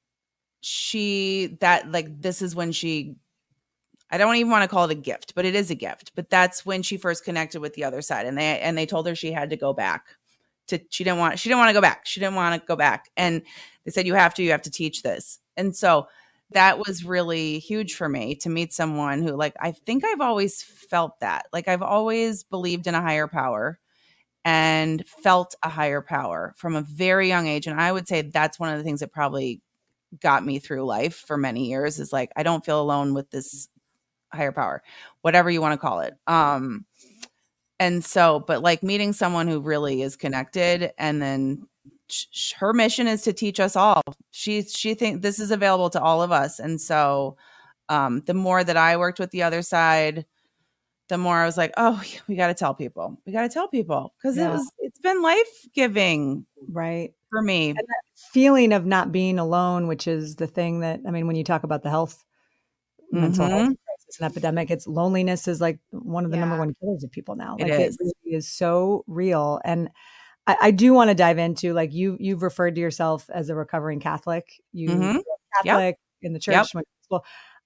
She, that like, this is when she, I don't even want to call it a gift, but it is a gift. But that's when she first connected with the other side. And they, and they told her she had to go back to, she didn't want, she didn't want to go back. She didn't want to go back. And they said, you have to, you have to teach this. And so that was really huge for me, to meet someone who, like, I think I've always felt that. Like, I've always believed in a higher power and felt a higher power from a very young age. And I would say that's one of the things that probably got me through life for many years, is like, I don't feel alone with this higher power, whatever you want to call it. Um, and so, but like meeting someone who really is connected, and then her mission is to teach us all. She she thinks this is available to all of us. And so um, the more that I worked with the other side, the more I was like, oh, we got to tell people. We got to tell people, because yeah. it was it's been life-giving, right, for me. And that feeling of not being alone, which is the thing that, I mean, when you talk about the health, mm-hmm. mental health crisis and epidemic, it's loneliness is like one of the yeah. number one killers of people now. Like, it is. It really is so real. And I, I do want to dive into, like, you, you've referred to yourself as a recovering Catholic. You mm-hmm. Catholic yep. in the church. Yep. Went to school.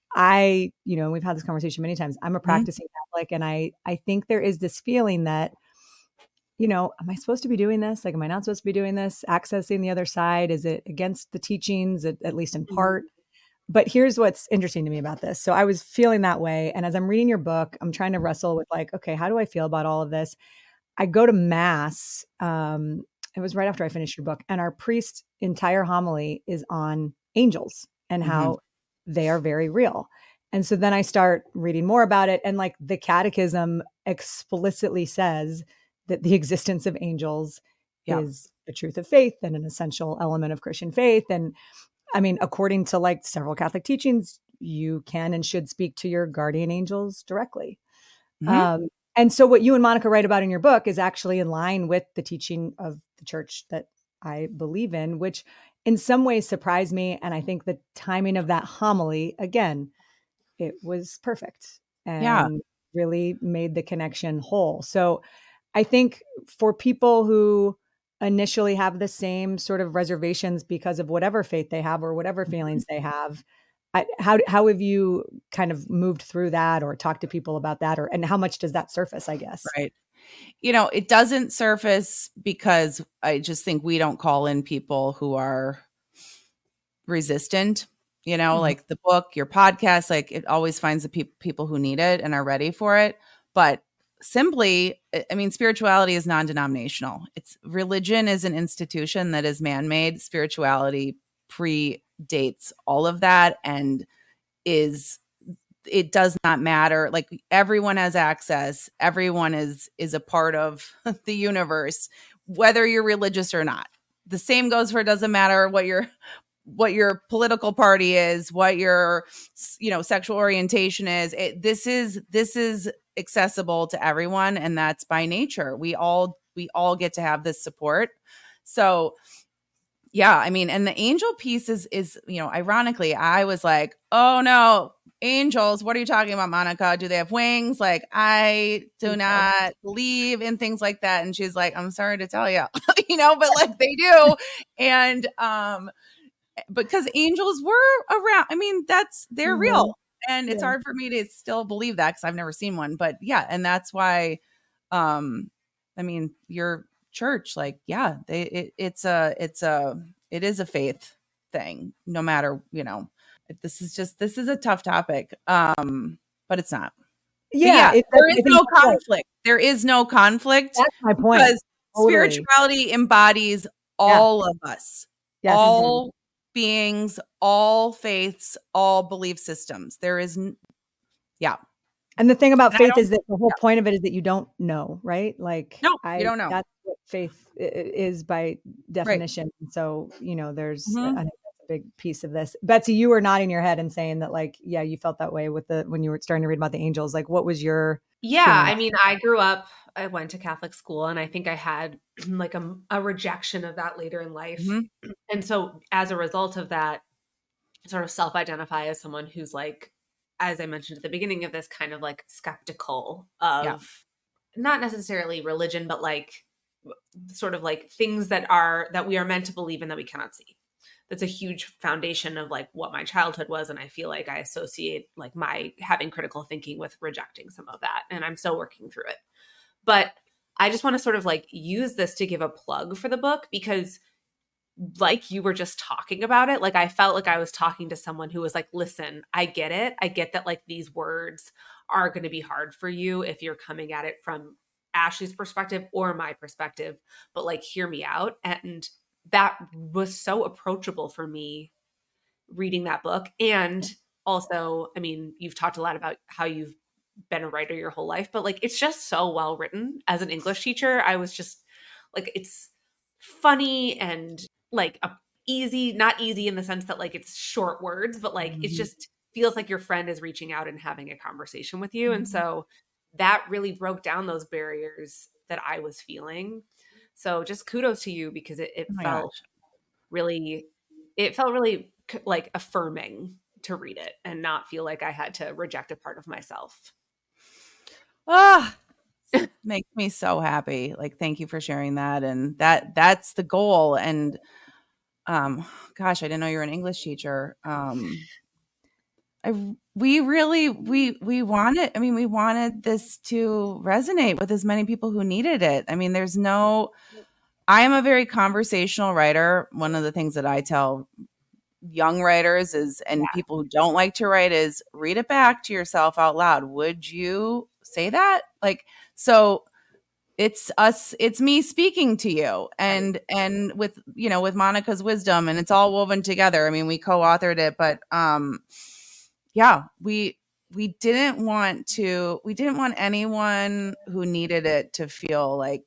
I, you know, we've had this conversation many times. I'm a practicing mm-hmm. Catholic, and I, I think there is this feeling that, you know, am I supposed to be doing this? Like, am I not supposed to be doing this? Accessing the other side? Is it against the teachings, at, at least in part? Mm-hmm. But here's what's interesting to me about this. So I was feeling that way. And as I'm reading your book, I'm trying to wrestle with, like, okay, how do I feel about all of this? I go to mass. Um, it was right after I finished your book, and our priest's entire homily is on angels and how mm-hmm. they are very real. And so then I start reading more about it. And, like, the catechism explicitly says that the existence of angels yeah. is a truth of faith and an essential element of Christian faith. And I mean, according to, like, several Catholic teachings, you can and should speak to your guardian angels directly. Mm-hmm. Um, and so what you and Monica write about in your book is actually in line with the teaching of the church that I believe in, which in some ways surprised me. And I think the timing of that homily, again, it was perfect and yeah. really made the connection whole. So I think for people who initially have the same sort of reservations because of whatever faith they have or whatever feelings they have, I, how how have you kind of moved through that, or talked to people about that, or and how much does that surface, I guess? Right. You know, it doesn't surface because I just think we don't call in people who are resistant, you know, mm-hmm. like the book, your podcast, like it always finds the pe- people who need it and are ready for it. But simply, I mean, spirituality is non-denominational. It's religion is an institution that is man-made. Spirituality predates all of that and is, it does not matter. Like everyone has access. Everyone is, is a part of the universe, whether you're religious or not. The same goes for, it doesn't matter what your, what your political party is, what your, you know, sexual orientation is. It, this is, this is accessible to everyone. And that's by nature. We all, we all get to have this support. So yeah, I mean, and the angel piece is, is, you know, ironically, I was like, oh no, angels, what are you talking about, Monica? Do they have wings? Like, I do not believe in things like that. And she's like, I'm sorry to tell you, you know, but like they do. And, um, because angels were around. I mean, that's, they're mm-hmm. real. And it's yeah. hard for me to still believe that because I've never seen one. But yeah, and that's why, um, I mean, your church, like, yeah, they, it, it's a, it's a, it is a faith thing, no matter, you know, this is just, this is a tough topic. Um, but it's not. Yeah. yeah it, there is no conflict. Right. There is no conflict. That's my point. Because totally. Spirituality embodies all yeah. of us, yes. all mm-hmm. beings, all faiths, all belief systems. There is, n- yeah. And the thing about and faith is that the whole yeah. point of it is that you don't know, right? Like, no, I, you don't know. That's what faith is by definition. Right. So, you know, there's mm-hmm. I think that's a big piece of this. Betsy, you were nodding your head and saying that, like, yeah, you felt that way with the when you were starting to read about the angels. Like, what was your? Yeah, feeling? I mean, I grew up. I went to Catholic school, and I think I had like a, a rejection of that later in life, mm-hmm. and so as a result of that, sort of self-identify as someone who's like, as I mentioned at the beginning of this, kind of like skeptical of yeah. not necessarily religion, but like sort of like things that are, that we are meant to believe in that we cannot see. That's a huge foundation of like what my childhood was. And I feel like I associate like my having critical thinking with rejecting some of that. And I'm still working through it. But I just want to sort of like use this to give a plug for the book because like you were just talking about it, like I felt like I was talking to someone who was like, listen, I get it. I get that like these words are going to be hard for you if you're coming at it from Ashley's perspective or my perspective, but like, hear me out. And that was so approachable for me reading that book. And also, I mean, you've talked a lot about how you've been a writer your whole life, but like, it's just so well written. As an English teacher, I was just like, it's funny and like a easy, not easy in the sense that like it's short words, but like mm-hmm. it just feels like your friend is reaching out and having a conversation with you. Mm-hmm. And so that really broke down those barriers that I was feeling. So just kudos to you because it, it oh felt gosh. really, it felt really like affirming to read it and not feel like I had to reject a part of myself. Ah, makes me so happy. Like, thank you for sharing that. And that, that's the goal. And um, gosh, I didn't know you were an English teacher. Um, I, we really, we, we wanted, I mean, we wanted this to resonate with as many people who needed it. I mean, there's no, I am a very conversational writer. One of the things that I tell young writers is, and yeah. people who don't like to write is read it back to yourself out loud. Would you say that? Like, so it's us, it's me speaking to you and, and with, you know, with Monica's wisdom and it's all woven together. I mean, we co-authored it, but, um, yeah, we, we didn't want to, we didn't want anyone who needed it to feel like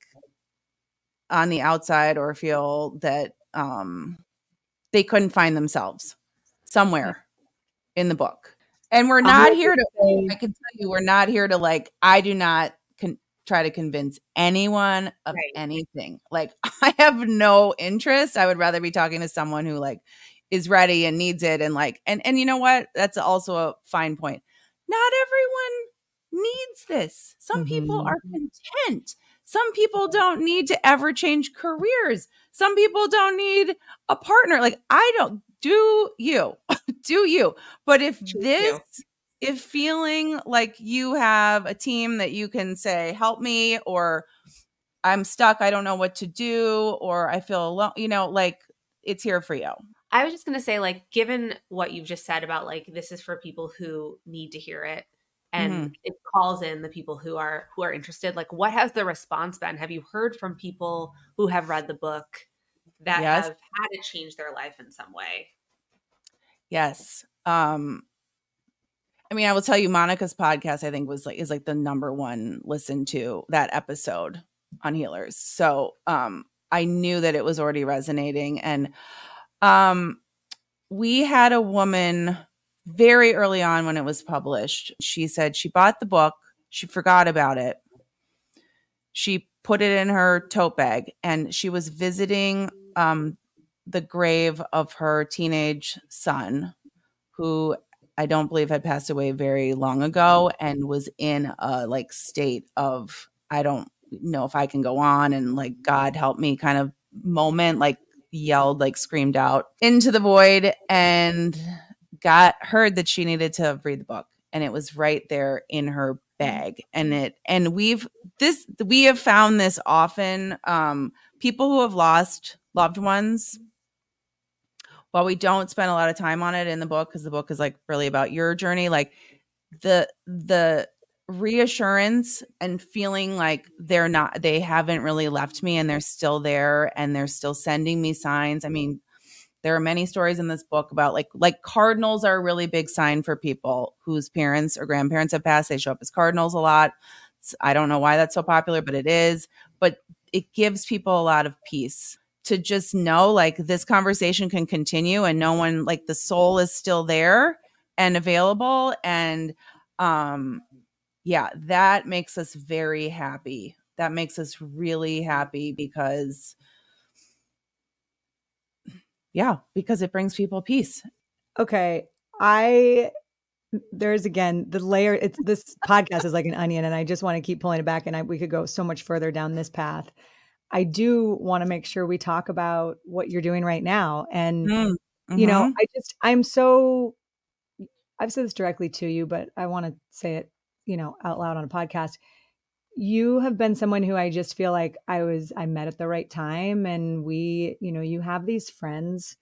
on the outside or feel that, um, they couldn't find themselves somewhere in the book. And we're not here to, I can tell you, we're not here to like, I do not con- try to convince anyone of right. anything. Like I have no interest. I would rather be talking to someone who like is ready and needs it. And like, and, and you know what? That's also a fine point. Not everyone needs this. Some mm-hmm. people are content. Some people don't need to ever change careers. Some people don't need a partner. Like I don't, do you, do you. But if Thank this, you. if feeling like you have a team that you can say, help me, or I'm stuck, I don't know what to do, or I feel alone, you know, like it's here for you. I was just going to say, like, given what you've just said about like, this is for people who need to hear it. and Mm-hmm. it calls in the people who are who are interested. Like, what has the response been? Have you heard from people who have read the book that Yes. have had it change their life in some way? Yes. Um, I mean, I will tell you, Monica's podcast, I think, was like is like the number one listened to that episode on Healers. So um, I knew that it was already resonating. And um, we had a woman very early on when it was published. She said she bought the book, she forgot about it. She put it in her tote bag, and she was visiting um, the grave of her teenage son, who I don't believe had passed away very long ago, and was in a like state of, I don't know if I can go on, and like, God help me kind of moment, like yelled, like screamed out into the void, and got heard that she needed to read the book. And it was right there in her bag. And it, and we've, this, we have found this often, um, people who have lost loved ones, while we don't spend a lot of time on it in the book, because the book is like really about your journey, like the the reassurance and feeling like they're not, they haven't really left me, and they're still there, and they're still sending me signs. I mean, there are many stories in this book about like like cardinals are a really big sign for people whose parents or grandparents have passed. They show up as cardinals a lot. It's, I don't know why that's so popular, but it is. But it gives people a lot of peace to just know like this conversation can continue, and no one, like the soul is still there and available. And um, yeah, that makes us very happy. That makes us really happy because, yeah, because it brings people peace. Okay. I, there's again, the layer, it's this podcast is like an onion, and I just want to keep pulling it back, and I, we could go so much further down this path. I do want to make sure we talk about what you're doing right now. And, Mm-hmm. you know, I just, I'm so, I've said this directly to you, but I want to say it, you know, out loud on a podcast. You have been someone who I just feel like I was, I met at the right time, and we, you know, you have these friends.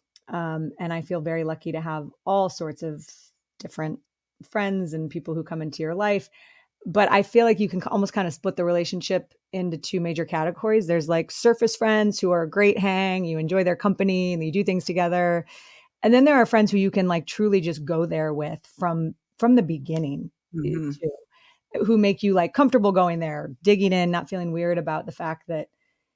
Um, and I feel very lucky to have all sorts of different friends and people who come into your life. But I feel like you can almost kind of split the relationship into two major categories. There's like surface friends who are a great hang, you enjoy their company and you do things together. And then there are friends who you can like truly just go there with from, from the beginning, Mm-hmm. too, who make you like comfortable going there, digging in, not feeling weird about the fact that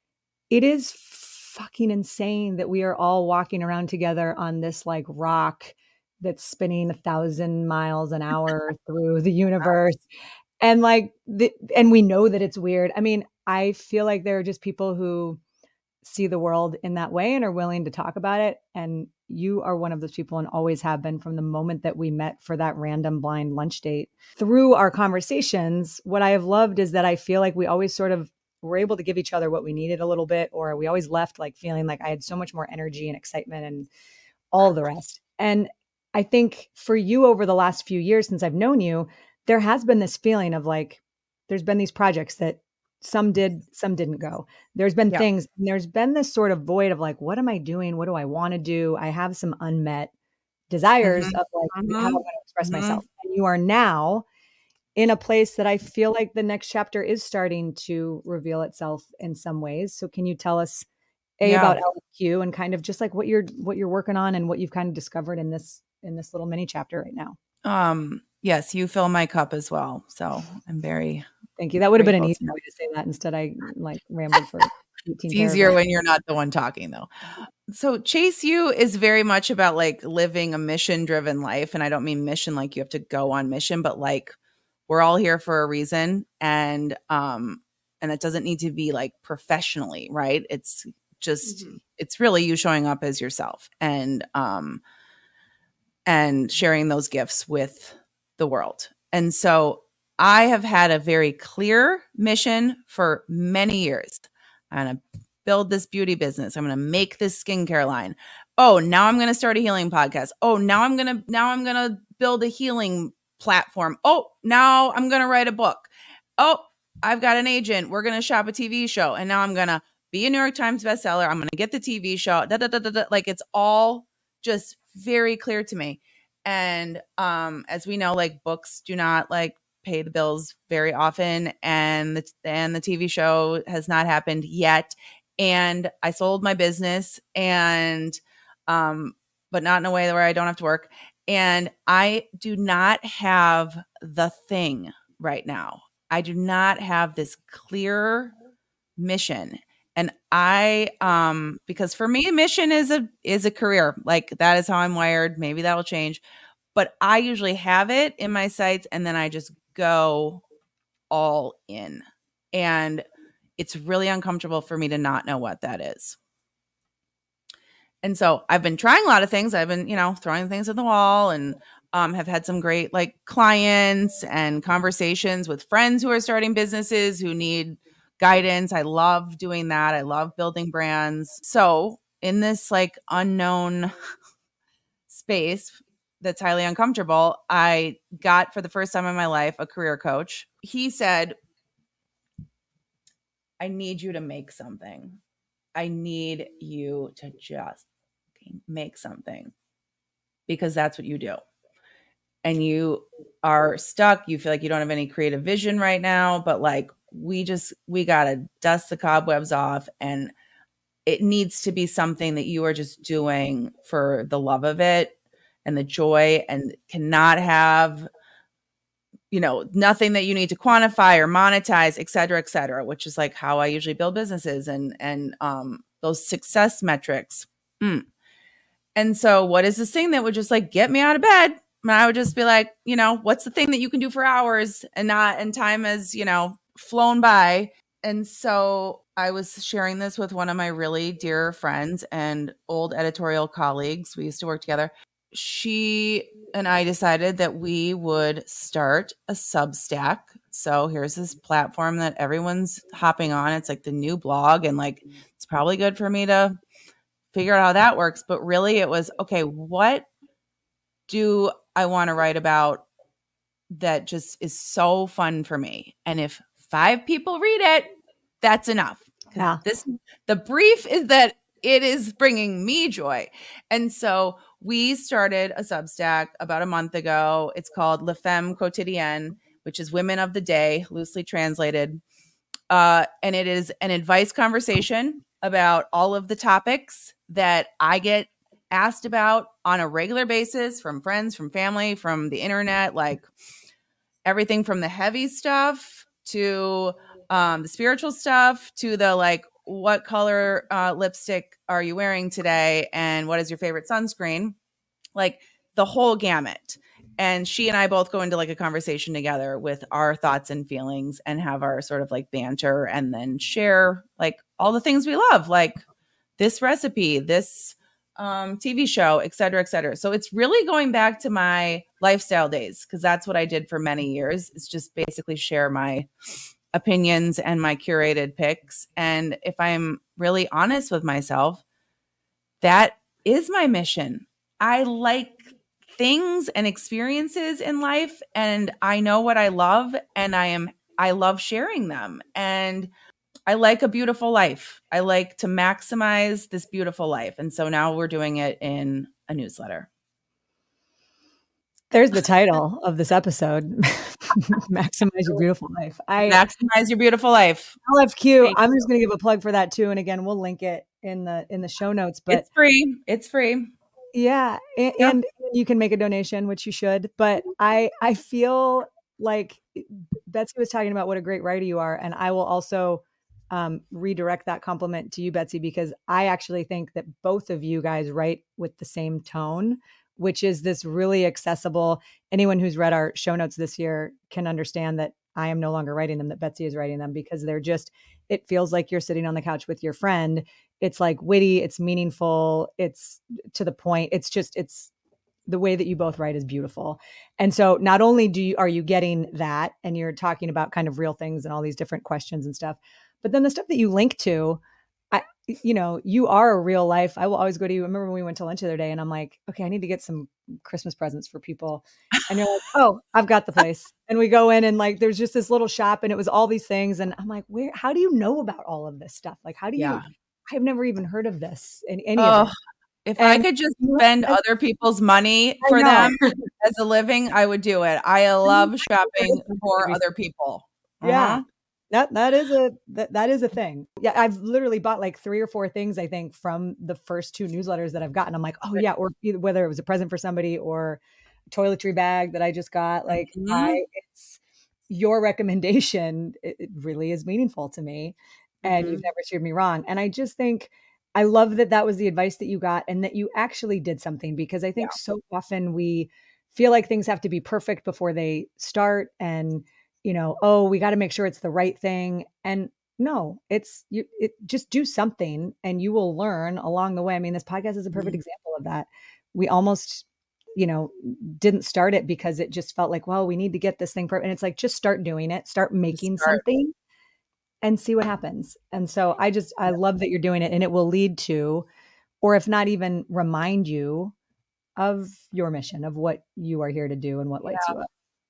it is fucking insane that we are all walking around together on this like rock that's spinning a thousand miles an hour through the universe. And like, the, and we know that it's weird. I mean, I feel like there are just people who see the world in that way and are willing to talk about it. And you are one of those people, and always have been from the moment that we met for that random blind lunch date. Through our conversations, what I have loved is that I feel like we always sort of were able to give each other what we needed a little bit, or we always left like feeling like I had so much more energy and excitement and all the rest. And I think for you over the last few years since I've known you, there has been this feeling of like, there's been these projects that some did, some didn't go. There's been Yeah. things, and there's been this sort of void of like, what am I doing? What do I want to do? I have some unmet desires Mhm. of like Mhm. how I'm going to express Mhm. myself. And you are now in a place that I feel like the next chapter is starting to reveal itself in some ways. So can you tell us a Yeah. about L M Q and kind of just like what you're, what you're working on and what you've kind of discovered in this, in this little mini chapter right now? Um, yes, you fill my cup as well. So I'm very, Thank you. That would have been an grateful easy to- way to say that. Instead, I like rambled for eighteen it's easier paragraphs. when you're not the one talking though. So Chase You is very much about like living a mission driven life. And I don't mean mission like you have to go on mission, but like we're all here for a reason. And, um, and it doesn't need to be like professionally, right? It's just, Mhm. it's really you showing up as yourself and, um, and sharing those gifts with the world. And so I have had a very clear mission for many years. I'm going to build this beauty business. I'm going to make this skincare line. Oh, now I'm going to start a healing podcast. Oh, now I'm going to, now I'm going to build a healing platform. Oh, now I'm going to write a book. Oh, I've got an agent. We're going to shop a T V show. And now I'm going to be a New York Times bestseller. I'm going to get the T V show. Da, da, da, da, da. Like it's all just very clear to me. And um, as we know, like books do not like pay the bills very often, and the and the T V show has not happened yet. And I sold my business, and um, but not in a way where I don't have to work. And I do not have the thing right now. I do not have this clear mission. And I, um, because for me, mission is a is a career. Like that is how I'm wired. Maybe that'll change, but I usually have it in my sights, and then I just go all in. And it's really uncomfortable for me to not know what that is. And so I've been trying a lot of things. I've been, you know, throwing things at the wall, and um, have had some great like clients and conversations with friends who are starting businesses who need guidance. I love doing that. I love building brands. So in this like unknown space that's highly uncomfortable, I got for the first time in my life a career coach. He said, I need you to make something. I need you to just make something, because that's what you do. And you are stuck. You feel like you don't have any creative vision right now, but like we just, we got to dust the cobwebs off, and it needs to be something that you are just doing for the love of it and the joy, and cannot have, you know, nothing that you need to quantify or monetize, et cetera, et cetera, which is like how I usually build businesses and, and, um, those success metrics. Mm. And so what is this thing that would just like get me out of bed? And I would just be like, you know, what's the thing that you can do for hours and not, and time has, you know, flown by. And so I was sharing this with one of my really dear friends and old editorial colleagues. We used to work together. She and I decided that we would start a Substack. So here's this platform that everyone's hopping on. It's like the new blog, and like, it's probably good for me to figure out how that works. But really it was, okay, what do I want to write about that just is so fun for me? And if five people read it, that's enough. Yeah. This, the brief is that it is bringing me joy. And so we started a Substack about a month ago. It's called La Femme Quotidienne, which is Women of the Day, loosely translated. Uh, and it is an advice conversation about all of the topics that I get asked about on a regular basis from friends, from family, from the internet, like everything from the heavy stuff to um, the spiritual stuff to the like, what color uh, lipstick are you wearing today? And what is your favorite sunscreen? Like the whole gamut. And she and I both go into like a conversation together with our thoughts and feelings, and have our sort of like banter, and then share like all the things we love, like this recipe, this um, T V show, et cetera, et cetera. So it's really going back to my lifestyle days, because that's what I did for many years. It's just basically share my opinions and my curated picks. And if I'm really honest with myself, that is my mission. I like things and experiences in life, and I know what I love, and I am I love sharing them. And I like a beautiful life. I like to maximize this beautiful life. And so now we're doing it in a newsletter. There's the title of this episode. Maximize your beautiful life. I maximize your beautiful life. L F Q. Thank I'm you. Just going to give a plug for that too. And again, we'll link it in the in the show notes. But it's free. It's free. Yeah, and, yep. and you can make a donation, which you should. But I I feel like Betsy was talking about what a great writer you are, and I will also um, redirect that compliment to you, Betsy, because I actually think that both of you guys write with the same tone, which is this really accessible. Anyone who's read our show notes this year can understand that I am no longer writing them, that Betsy is writing them, because they're just, it feels like you're sitting on the couch with your friend. It's like witty, it's meaningful, it's to the point. It's just, it's the way that you both write is beautiful. And so not only do you, are you getting that, and you're talking about kind of real things and all these different questions and stuff, but then the stuff that you link to, I, you know, you are a real life. I will always go to you. I remember when we went to lunch the other day, and I'm like, okay, I need to get some Christmas presents for people. And you're like, oh, I've got the place. And we go in, and like, there's just this little shop, and it was all these things. And I'm like, where, how do you know about all of this stuff? Like, how do you, yeah. I've never even heard of this in any oh, of it. If And I could just spend other people's money for them as a living, I would do it. I love shopping for other people. Yeah. Uh-huh. That that is a that, that is a thing. Yeah, I've literally bought like three or four things, I think, from the first two newsletters that I've gotten. I'm like, oh yeah, or either whether it was a present for somebody or a toiletry bag that I just got. Like Mhm. I it's your recommendation, it, it really is meaningful to me. And Mhm. you've never steered me wrong. And I just think I love that that was the advice that you got and that you actually did something, because I think so often we feel like things have to be perfect before they start, and you know, oh, we got to make sure it's the right thing. And no, it's you it just do something and you will learn along the way. I mean, this podcast is a perfect Mhm. example of that. We almost, you know, didn't start it because it just felt like, well, we need to get this thing perfect. And it's like, just start doing it, start making start. something and see what happens. And so I just I love that you're doing it, and it will lead to, or if not even remind you of your mission, of what you are here to do and what lights you up.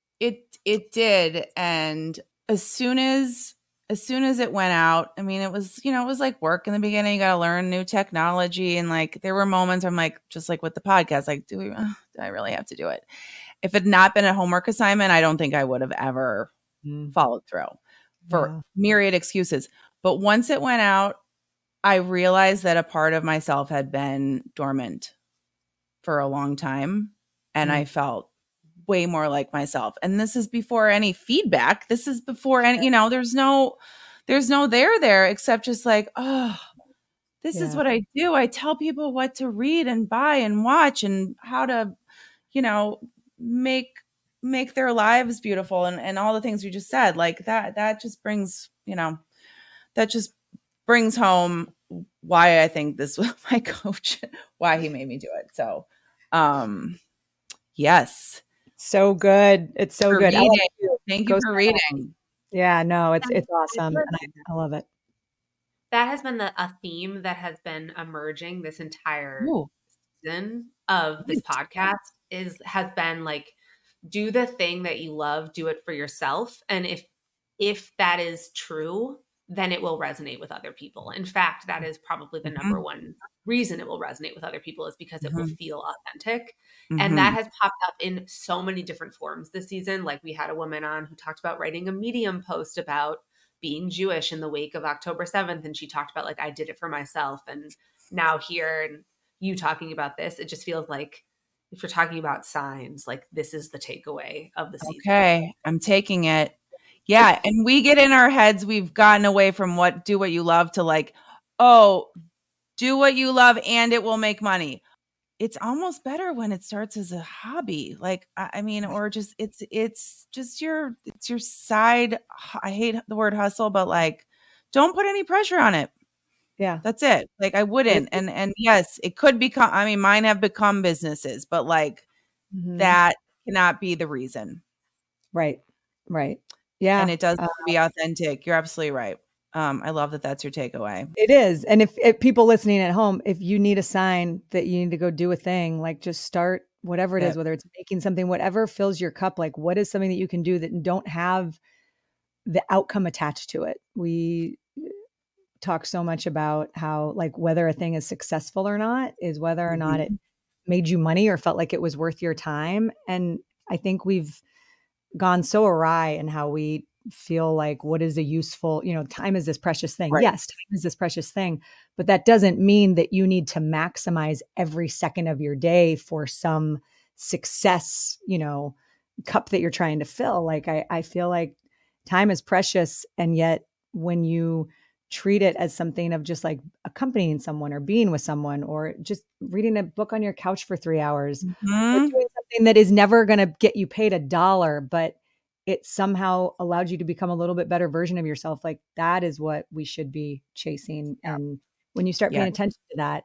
It it did, and as soon as as soon as it went out, I mean, it was, you know, it was like work in the beginning. You got to learn new technology, and like there were moments I'm like, just like with the podcast, like, do we, uh, do I really have to do it? If it had not been a homework assignment, I don't think I would have ever Mm. followed through for Yeah. myriad excuses. But once it went out, I realized that a part of myself had been dormant for a long time, and Mm. I felt way more like myself. And this is before any feedback. This is before any, you know, there's no, there's no there there except just like, oh, this is Yeah. what I do. I tell people what to read and buy and watch and how to, you know, make, make their lives beautiful, and, and all the things you just said. Like that, that just brings, you know, that just brings home why I think this was my coach, why he made me do it. So, um, yes. So good. It's so For good. reading. You. Thank you Go for sign up. reading. Yeah, no, it's And it's awesome. it's- And I, I love it. That has been the, a theme that has been emerging this entire Ooh. season of this podcast is has been like, do the thing that you love, do it for yourself. And if if that is true, then it will resonate with other people. In fact, that is probably the number Mhm. one reason it will resonate with other people, is because it will Mhm. feel authentic. Mhm. And that has popped up in so many different forms this season. Like we had a woman on who talked about writing a Medium post about being Jewish in the wake of October seventh. And she talked about like, I did it for myself. And now here, and you talking about this, it just feels like if you're talking about signs, like this is the takeaway of the season. Okay, I'm taking it. Yeah, and we get in our heads, we've gotten away from what do what you love to like, oh, do what you love and it will make money. It's almost better when it starts as a hobby. Like, I I mean, or just it's it's just your it's your side. I hate the word hustle, but like, don't put any pressure on it. Yeah. That's it. Like I wouldn't. And and yes, it could become, I mean, mine have become businesses, but like Mhm. that cannot be the reason. Right. Right. Yeah. And it does Uh, have to be authentic. You're absolutely right. Um, I love that that's your takeaway. It is. And if, if people listening at home, if you need a sign that you need to go do a thing, like just start whatever it Yeah. is, whether it's making something, whatever fills your cup, like what is something that you can do that don't have the outcome attached to it. We talk so much about how like whether a thing is successful or not is whether or not it Mhm. made you money or felt like it was worth your time. And I think we've gone so awry in how we feel like what is a useful, you know, time is this precious thing. Right. Yes, time is this precious thing, but that doesn't mean that you need to maximize every second of your day for some success, you know, cup that you're trying to fill. Like I, I feel like time is precious. And yet when you treat it as something of just like accompanying someone or being with someone or just reading a book on your couch for three hours, or Mhm. doing something that is never going to get you paid a dollar, but it somehow allowed you to become a little bit better version of yourself. Like that is what we should be chasing. Yeah. And when you start paying Yeah. attention to that,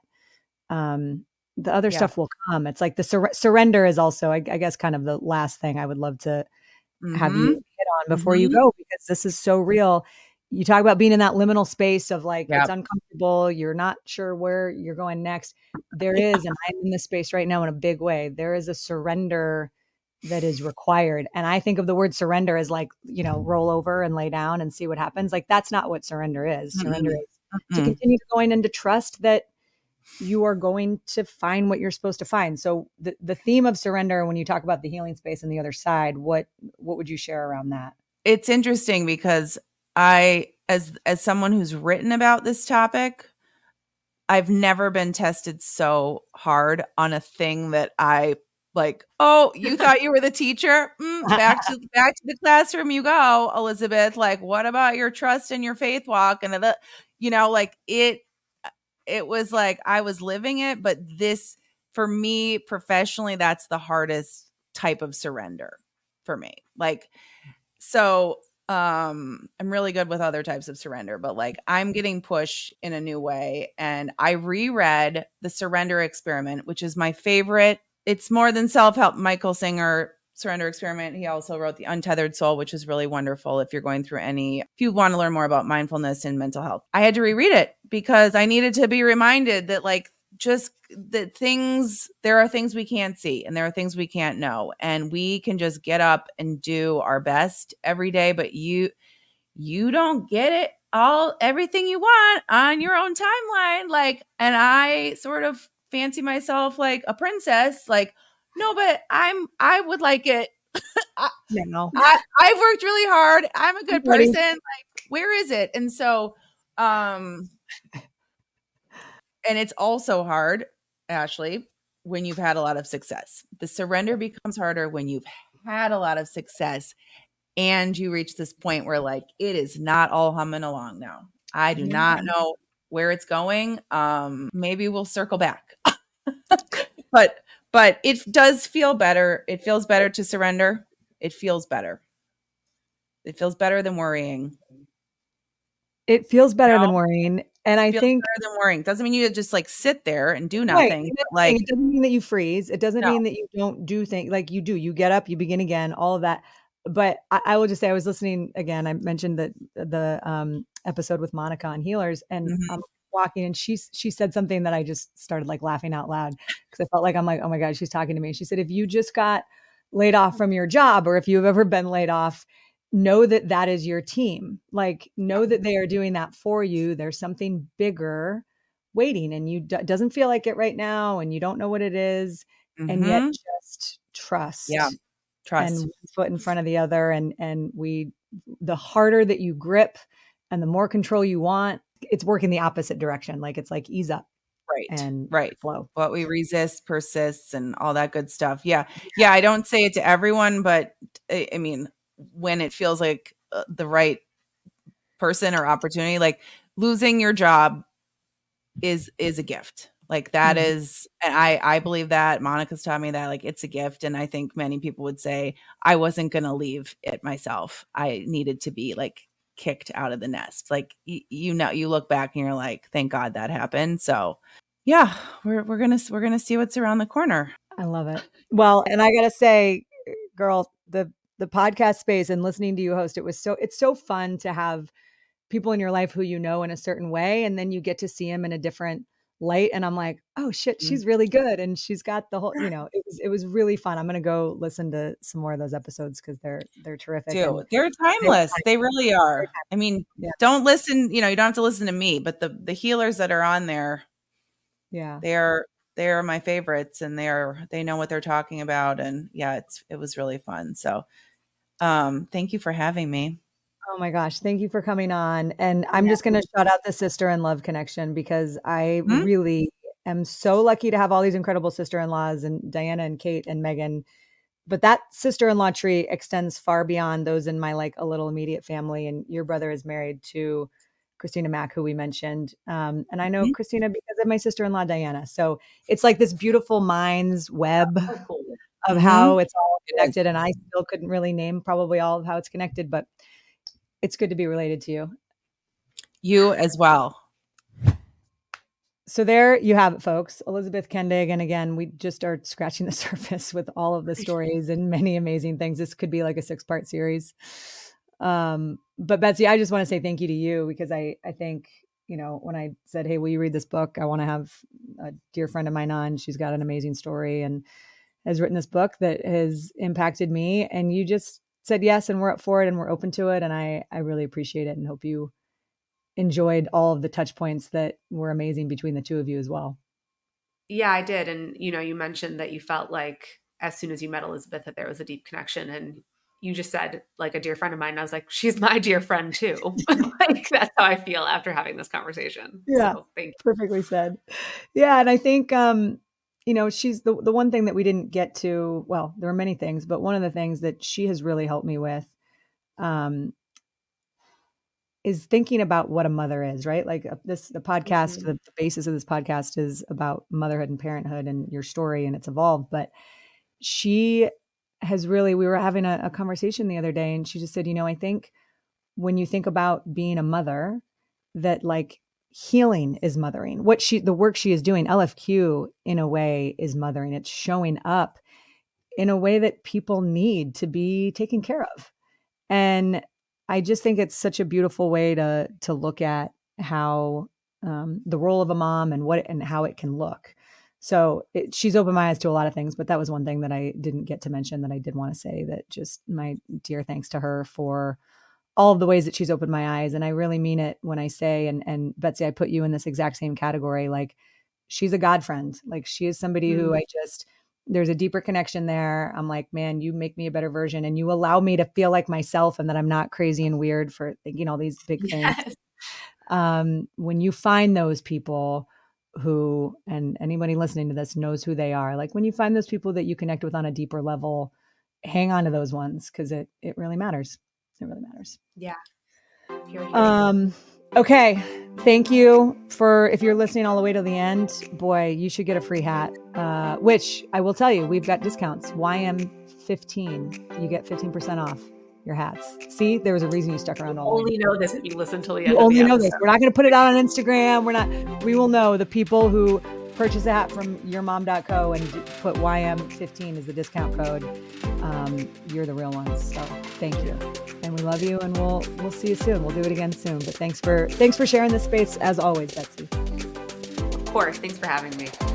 um, the other Yeah. stuff will come. It's like the sur- surrender is also, I, I guess, kind of the last thing I would love to have you Mhm. hit on before you Mhm. go, because this is so real. You talk about being in that liminal space of like, Yep. it's uncomfortable. You're not sure where you're going next. There is, and I'm in this space right now in a big way. There is a surrender that is required. And I think of the word surrender as like, you know, roll over and lay down and see what happens. Like that's not what surrender is. Surrender Mm-mm. is to Mm-mm. continue going into trust that you are going to find what you're supposed to find. So the, the theme of surrender, when you talk about the healing space on the other side, what, what would you share around that? It's interesting because I, as, as someone who's written about this topic, I've never been tested so hard on a thing that I like, oh, you thought you were the teacher? Mm, back to back to the classroom you go, Elizabeth. Like, what about your trust and your faith walk? And, the, you know, like it, it was like I was living it. But this, for me professionally, that's the hardest type of surrender for me. Like, so um I'm really good with other types of surrender, but like I'm getting pushed in a new way. And I reread The Surrender Experiment, which is my favorite. It's more than self-help. Michael Singer, Surrender Experiment. He also wrote The Untethered Soul, which is really wonderful if you're going through any, if you want to learn more about mindfulness and mental health. I had to reread it because I needed to be reminded that like just that things, there are things we can't see and there are things we can't know. And we can just get up and do our best every day. But you, you don't get it all, everything you want on your own timeline. Like, and I sort of fancy myself like a princess. Like, no, but I'm, I would like it. I, no. I, I've worked really hard. I'm a good person. Like, where is it? And so, um, and it's also hard, Ashley, when you've had a lot of success. The surrender becomes harder when you've had a lot of success and you reach this point where like, it is not all humming along now. I do yeah. not know where it's going. Um, maybe we'll circle back, but, but it does feel better. It feels better to surrender. It feels better. It feels better than worrying. It feels better you know? than worrying. And I Feels think better than worrying. Doesn't mean you just like sit there and do nothing. Right. Like it doesn't mean that you freeze. It doesn't no. mean that you don't do things like you do. You get up, you begin again, all of that. But I, I will just say I was listening again. I mentioned that the um, episode with Monica on healers, and mm-hmm. I'm walking, and she she said something that I just started like laughing out loud because I felt like I'm like, oh my God, she's talking to me. She said, if you just got laid off from your job, or if you've ever been laid off, know that that is your team. Like, know that they are doing that for you. There's something bigger waiting, and you d- doesn't feel like it right now, and you don't know what it is, mm-hmm. and yet just trust. Yeah, trust. And one foot in front of the other, and and we, the harder that you grip, and the more control you want, it's working the opposite direction. Like it's like ease up. Right. And right. flow. What we resist persists and all that good stuff. Yeah. Yeah. I don't say it to everyone, but I, I mean, when it feels like uh, the right person or opportunity, like losing your job is, is a gift. Like that mm-hmm. is, and I, I believe that Monica's taught me that like, it's a gift. And I think many people would say I wasn't going to leave it myself. I needed to be like kicked out of the nest. Like, y- you know, you look back and you're like, thank God that happened. So yeah, we're, we're going to, we're going to see what's around the corner. I love it. Well, and I got to say, girl, the, the podcast space and listening to you host, it was so, it's so fun to have people in your life who you know in a certain way, and then you get to see them in a different light. And I'm like, oh shit, she's really good. And she's got the whole, you know, it was, it was really fun. I'm going to go listen to some more of those episodes because they're, they're terrific. Dude, they're timeless. They really are. I mean, yeah. don't listen, you know, you don't have to listen to me, but the, the healers that are on there, yeah, they're, they're my favorites, and they're, they know what they're talking about. And yeah, it's, it was really fun. So um, thank you for having me. Oh my gosh. Thank you for coming on. And I'm yeah. just going to shout out the Sister in Love Connection because I mm-hmm. really am so lucky to have all these incredible sister-in-laws, and Diana and Kate and Megan. But that sister-in-law tree extends far beyond those in my like a little immediate family. And your brother is married to Christina Mack, who we mentioned. Um, and I know mm-hmm. Christina because of my sister-in-law, Diana. So it's like this beautiful mind's web oh, cool. of mm-hmm. how it's all connected. And I still couldn't really name probably all of how it's connected, but it's good to be related to you. You as well. So there you have it, folks. Elizabeth Kendig. And again, we just are scratching the surface with all of the stories and many amazing things. This could be like a six part series. Um, but Betsy, I just want to say thank you to you because I, I think, you know, when I said, hey, will you read this book? I want to have a dear friend of mine on. She's got an amazing story and has written this book that has impacted me. And you just said yes, and we're up for it, and we're open to it. And I, I really appreciate it and hope you enjoyed all of the touch points that were amazing between the two of you as well. Yeah, I did. And, you know, you mentioned that you felt like as soon as you met Elizabeth, that there was a deep connection, and you just said like a dear friend of mine. And I was like, she's my dear friend too. Like that's how I feel after having this conversation. Yeah. So thank you. Perfectly said. Yeah. And I think, um, you know, she's the, the one thing that we didn't get to, well, there are many things, but one of the things that she has really helped me with, um, is thinking about what a mother is, right? Like uh, this, the podcast, mm-hmm. the, the basis of this podcast is about motherhood and parenthood and your story, and it's evolved. But she has really, we were having a, a conversation the other day, and she just said, you know, I think when you think about being a mother, that like healing is mothering. What she, the work she is doing, L F Q in a way is mothering. It's showing up in a way that people need to be taken care of. And I just think it's such a beautiful way to to look at how um, the role of a mom and what and how it can look. So it, she's opened my eyes to a lot of things, but that was one thing that I didn't get to mention that I did want to say. That just my dear thanks to her for all of the ways that she's opened my eyes, and I really mean it when I say. And and Betsy, I put you in this exact same category. Like she's a God friend. Like she is somebody mm-hmm. who I just. There's a deeper connection there. I'm like, man, you make me a better version, and you allow me to feel like myself, and that I'm not crazy and weird for thinking all these big things. Yes. Um, when you find those people who, and anybody listening to this knows who they are, like when you find those people that you connect with on a deeper level, hang on to those ones, because it it really matters. It really matters. Yeah. Here, here. Um. Okay. Thank you for, if you're listening all the way to the end, boy, you should get a free hat, uh, which I will tell you, we've got discounts. Y M fifteen, you get fifteen percent off your hats. See, there was a reason you stuck around all the way. You only know this if you listen till the end. You of only the know episode. this. We're not going to put it out on Instagram. We're not, we will know the people who purchase a hat from your mom dot co and put Y M fifteen as the discount code. Um, you're the real ones. So thank you. And we love you, and we'll we'll see you soon. We'll do it again soon. But thanks for thanks for sharing this space as always, Betsy. Of course. Thanks for having me.